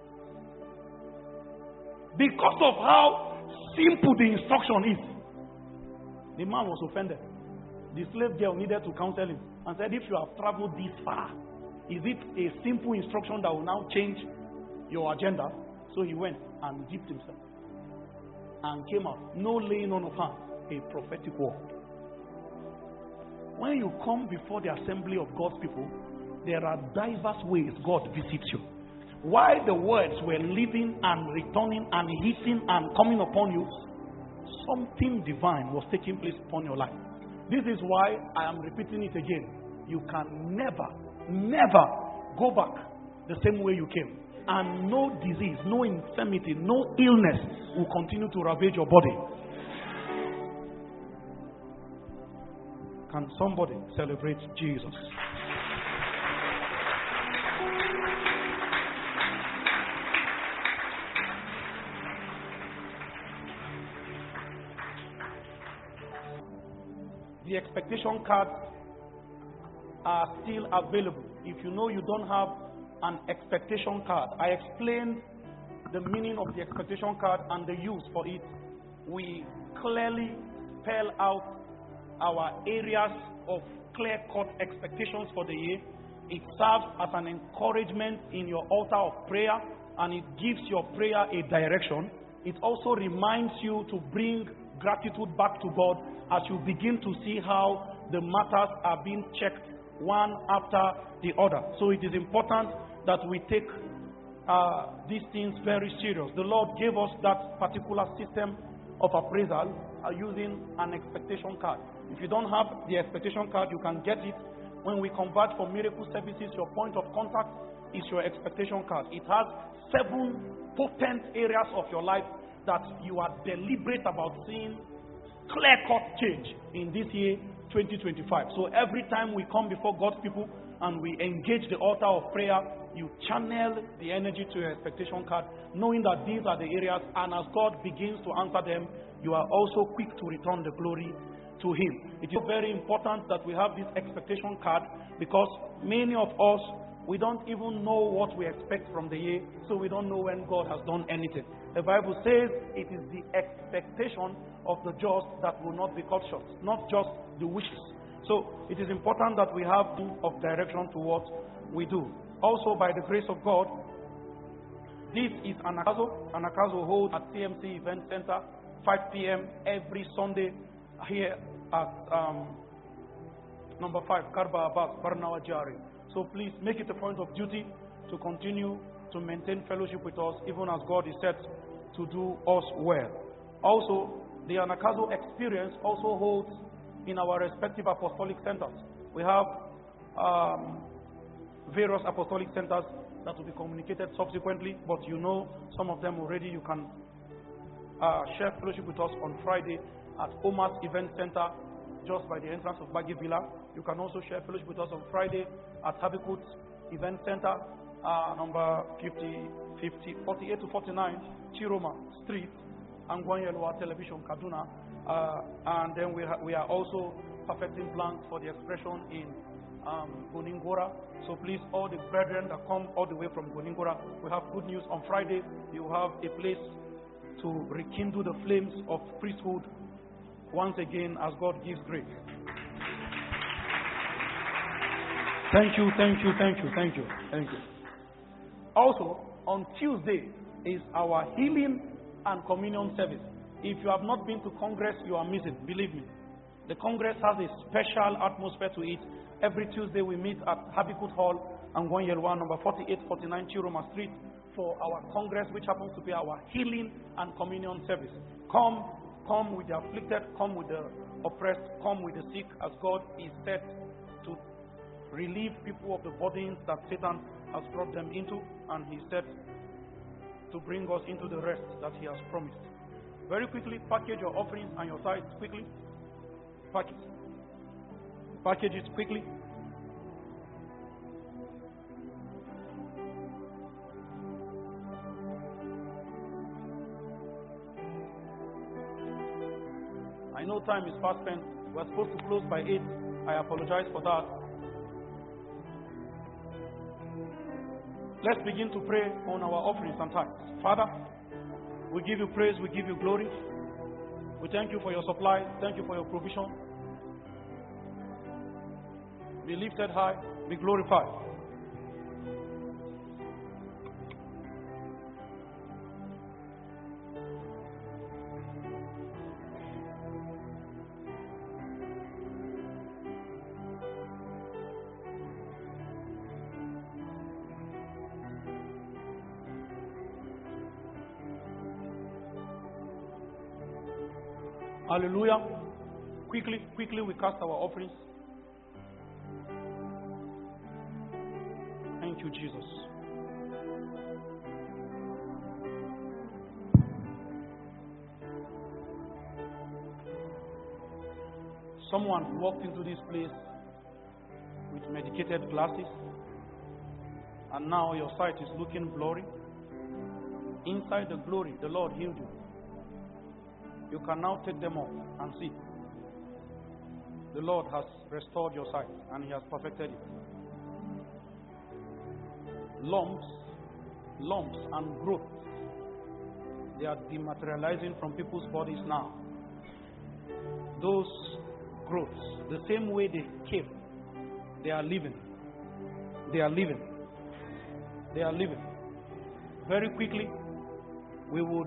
S1: Because of how simple the instruction is. The man was offended. The slave girl needed to counsel him and said, if you have traveled this far, is it a simple instruction that will now change your agenda? So he went and dipped himself and came out. No laying on of hands, a prophetic word. When you come before the assembly of God's people, there are diverse ways God visits you. While the words were living and returning and hitting and coming upon you, something divine was taking place upon your life. This is why I am repeating it again. You can never, never go back the same way you came. And no disease, no infirmity, no illness will continue to ravage your body. Can somebody celebrate Jesus? The expectation cards are still available. If you know you don't have an expectation card, I explained the meaning of the expectation card and the use for it. We clearly spell out our areas of clear-cut expectations for the year. It serves as an encouragement in your altar of prayer, and it gives your prayer a direction. It also reminds you to bring gratitude back to God as you begin to see how the matters are being checked one after the other. So it is important that we take uh, these things very serious. The Lord gave us that particular system of appraisal uh, using an expectation card. If you don't have the expectation card, you can get it. When we convert for miracle services, your point of contact is your expectation card. It has seven potent areas of your life that you are deliberate about seeing clear-cut change in this year, twenty twenty-five. So every time we come before God's people and we engage the altar of prayer, you channel the energy to your expectation card, knowing that these are the areas, and as God begins to answer them, you are also quick to return the glory to Him. It is very important that we have this expectation card, because many of us, we don't even know what we expect from the year, so we don't know when God has done anything. The Bible says it is the expectation of the just that will not be cut short, not just the wishes. So it is important that we have of direction to what we do. Also, by the grace of God, this is Anakazo. Anakazo holds at C M C Event Center, five p m every Sunday here at um, number five, Karba Abbas, Barnawa Jari. So please make it a point of duty to continue to maintain fellowship with us, even as God is set to do us well. Also, the Anakazo experience also holds in our respective apostolic centers. We have um, various apostolic centers that will be communicated subsequently, but you know some of them already. You can uh, share fellowship with us on Friday at Omas Event Center, just by the entrance of Bagi Villa. You can also share fellowship with us on Friday at Habikut Event Center, uh, number fifty, fifty, forty-eight to forty-nine, Chiroma Street, Angwanyelwa Television, Kaduna. Uh, and then we, we are also perfecting plans for the expression in um, Goningora. So please, all the brethren that come all the way from Goningora, we have good news. On Friday, you have a place to rekindle the flames of priesthood once again as God gives grace. Thank you, thank you, thank you, thank you, thank you. Also, on Tuesday is our healing and communion service. If you have not been to Congress, you are missing, believe me. The Congress has a special atmosphere to it. Every Tuesday we meet at Habikut Hall, Angwanyelwa, number forty-eight forty-nine Chiroma Street, for our Congress, which happens to be our healing and communion service. Come, come with the afflicted, come with the oppressed, come with the sick, as God is set to relieve people of the burdens that Satan has brought them into, and He said to bring us into the rest that He has promised. Very quickly, package your offerings and your tithes quickly. Package. Package it quickly. I know time is fast spent. We're supposed to close by eight. I apologize for that. Let's begin to pray on our offerings and tithes. Father, We give you praise, we give you glory. We thank you for your supply, thank you for your provision. Be lifted high, be glorified. Hallelujah. Quickly, quickly we cast our offerings. Thank you, Jesus. Someone walked into this place with medicated glasses, and now your sight is looking blurry. Inside the glory, the Lord healed you. You can now take them off and see. The Lord has restored your sight and He has perfected it. Lumps, lumps and growth, they are dematerializing from people's bodies now. Those growths, the same way they came, they are living. They are living. They are living. Very quickly, we would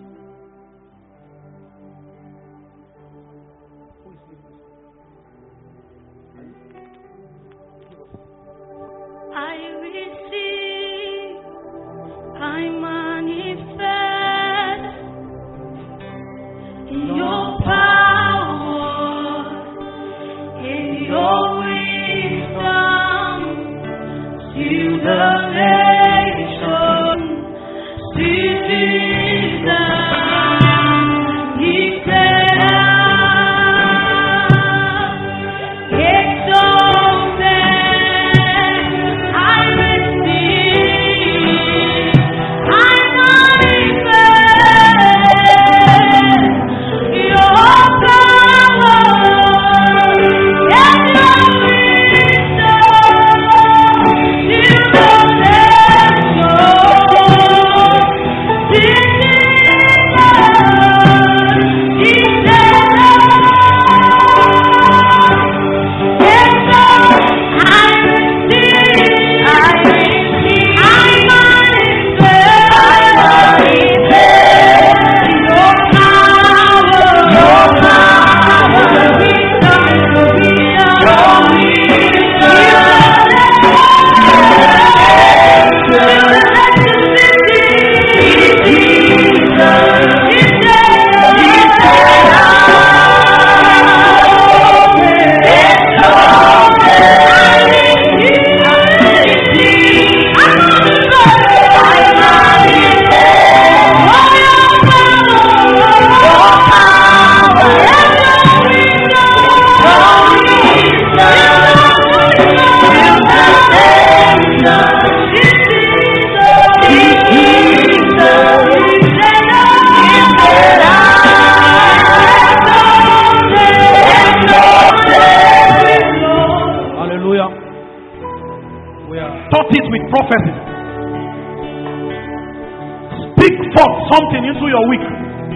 S1: something into your week.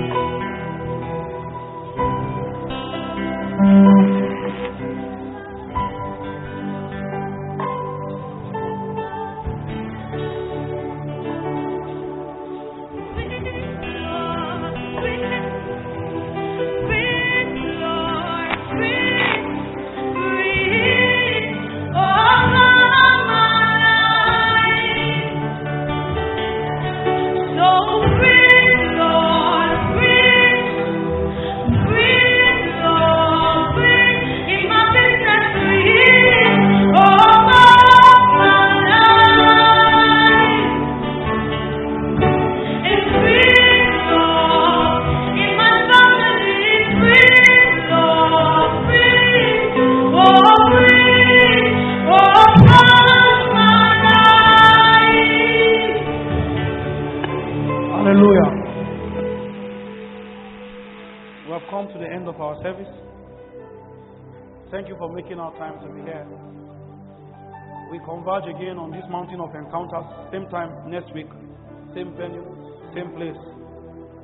S1: Converge again on this mountain of encounters, same time next week, same venue, same place.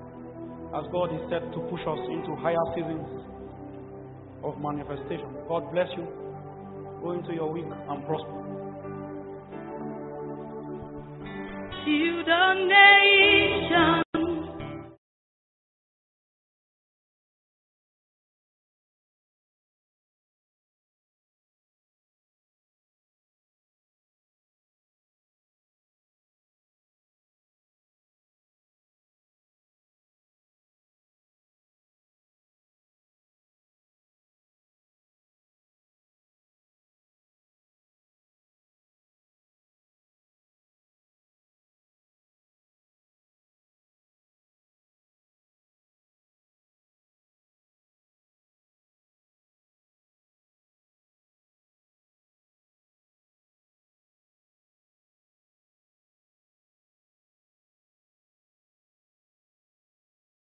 S1: as God is set to push us into higher seasons of manifestation. God bless you. Go into your week and prosper.
S3: You don't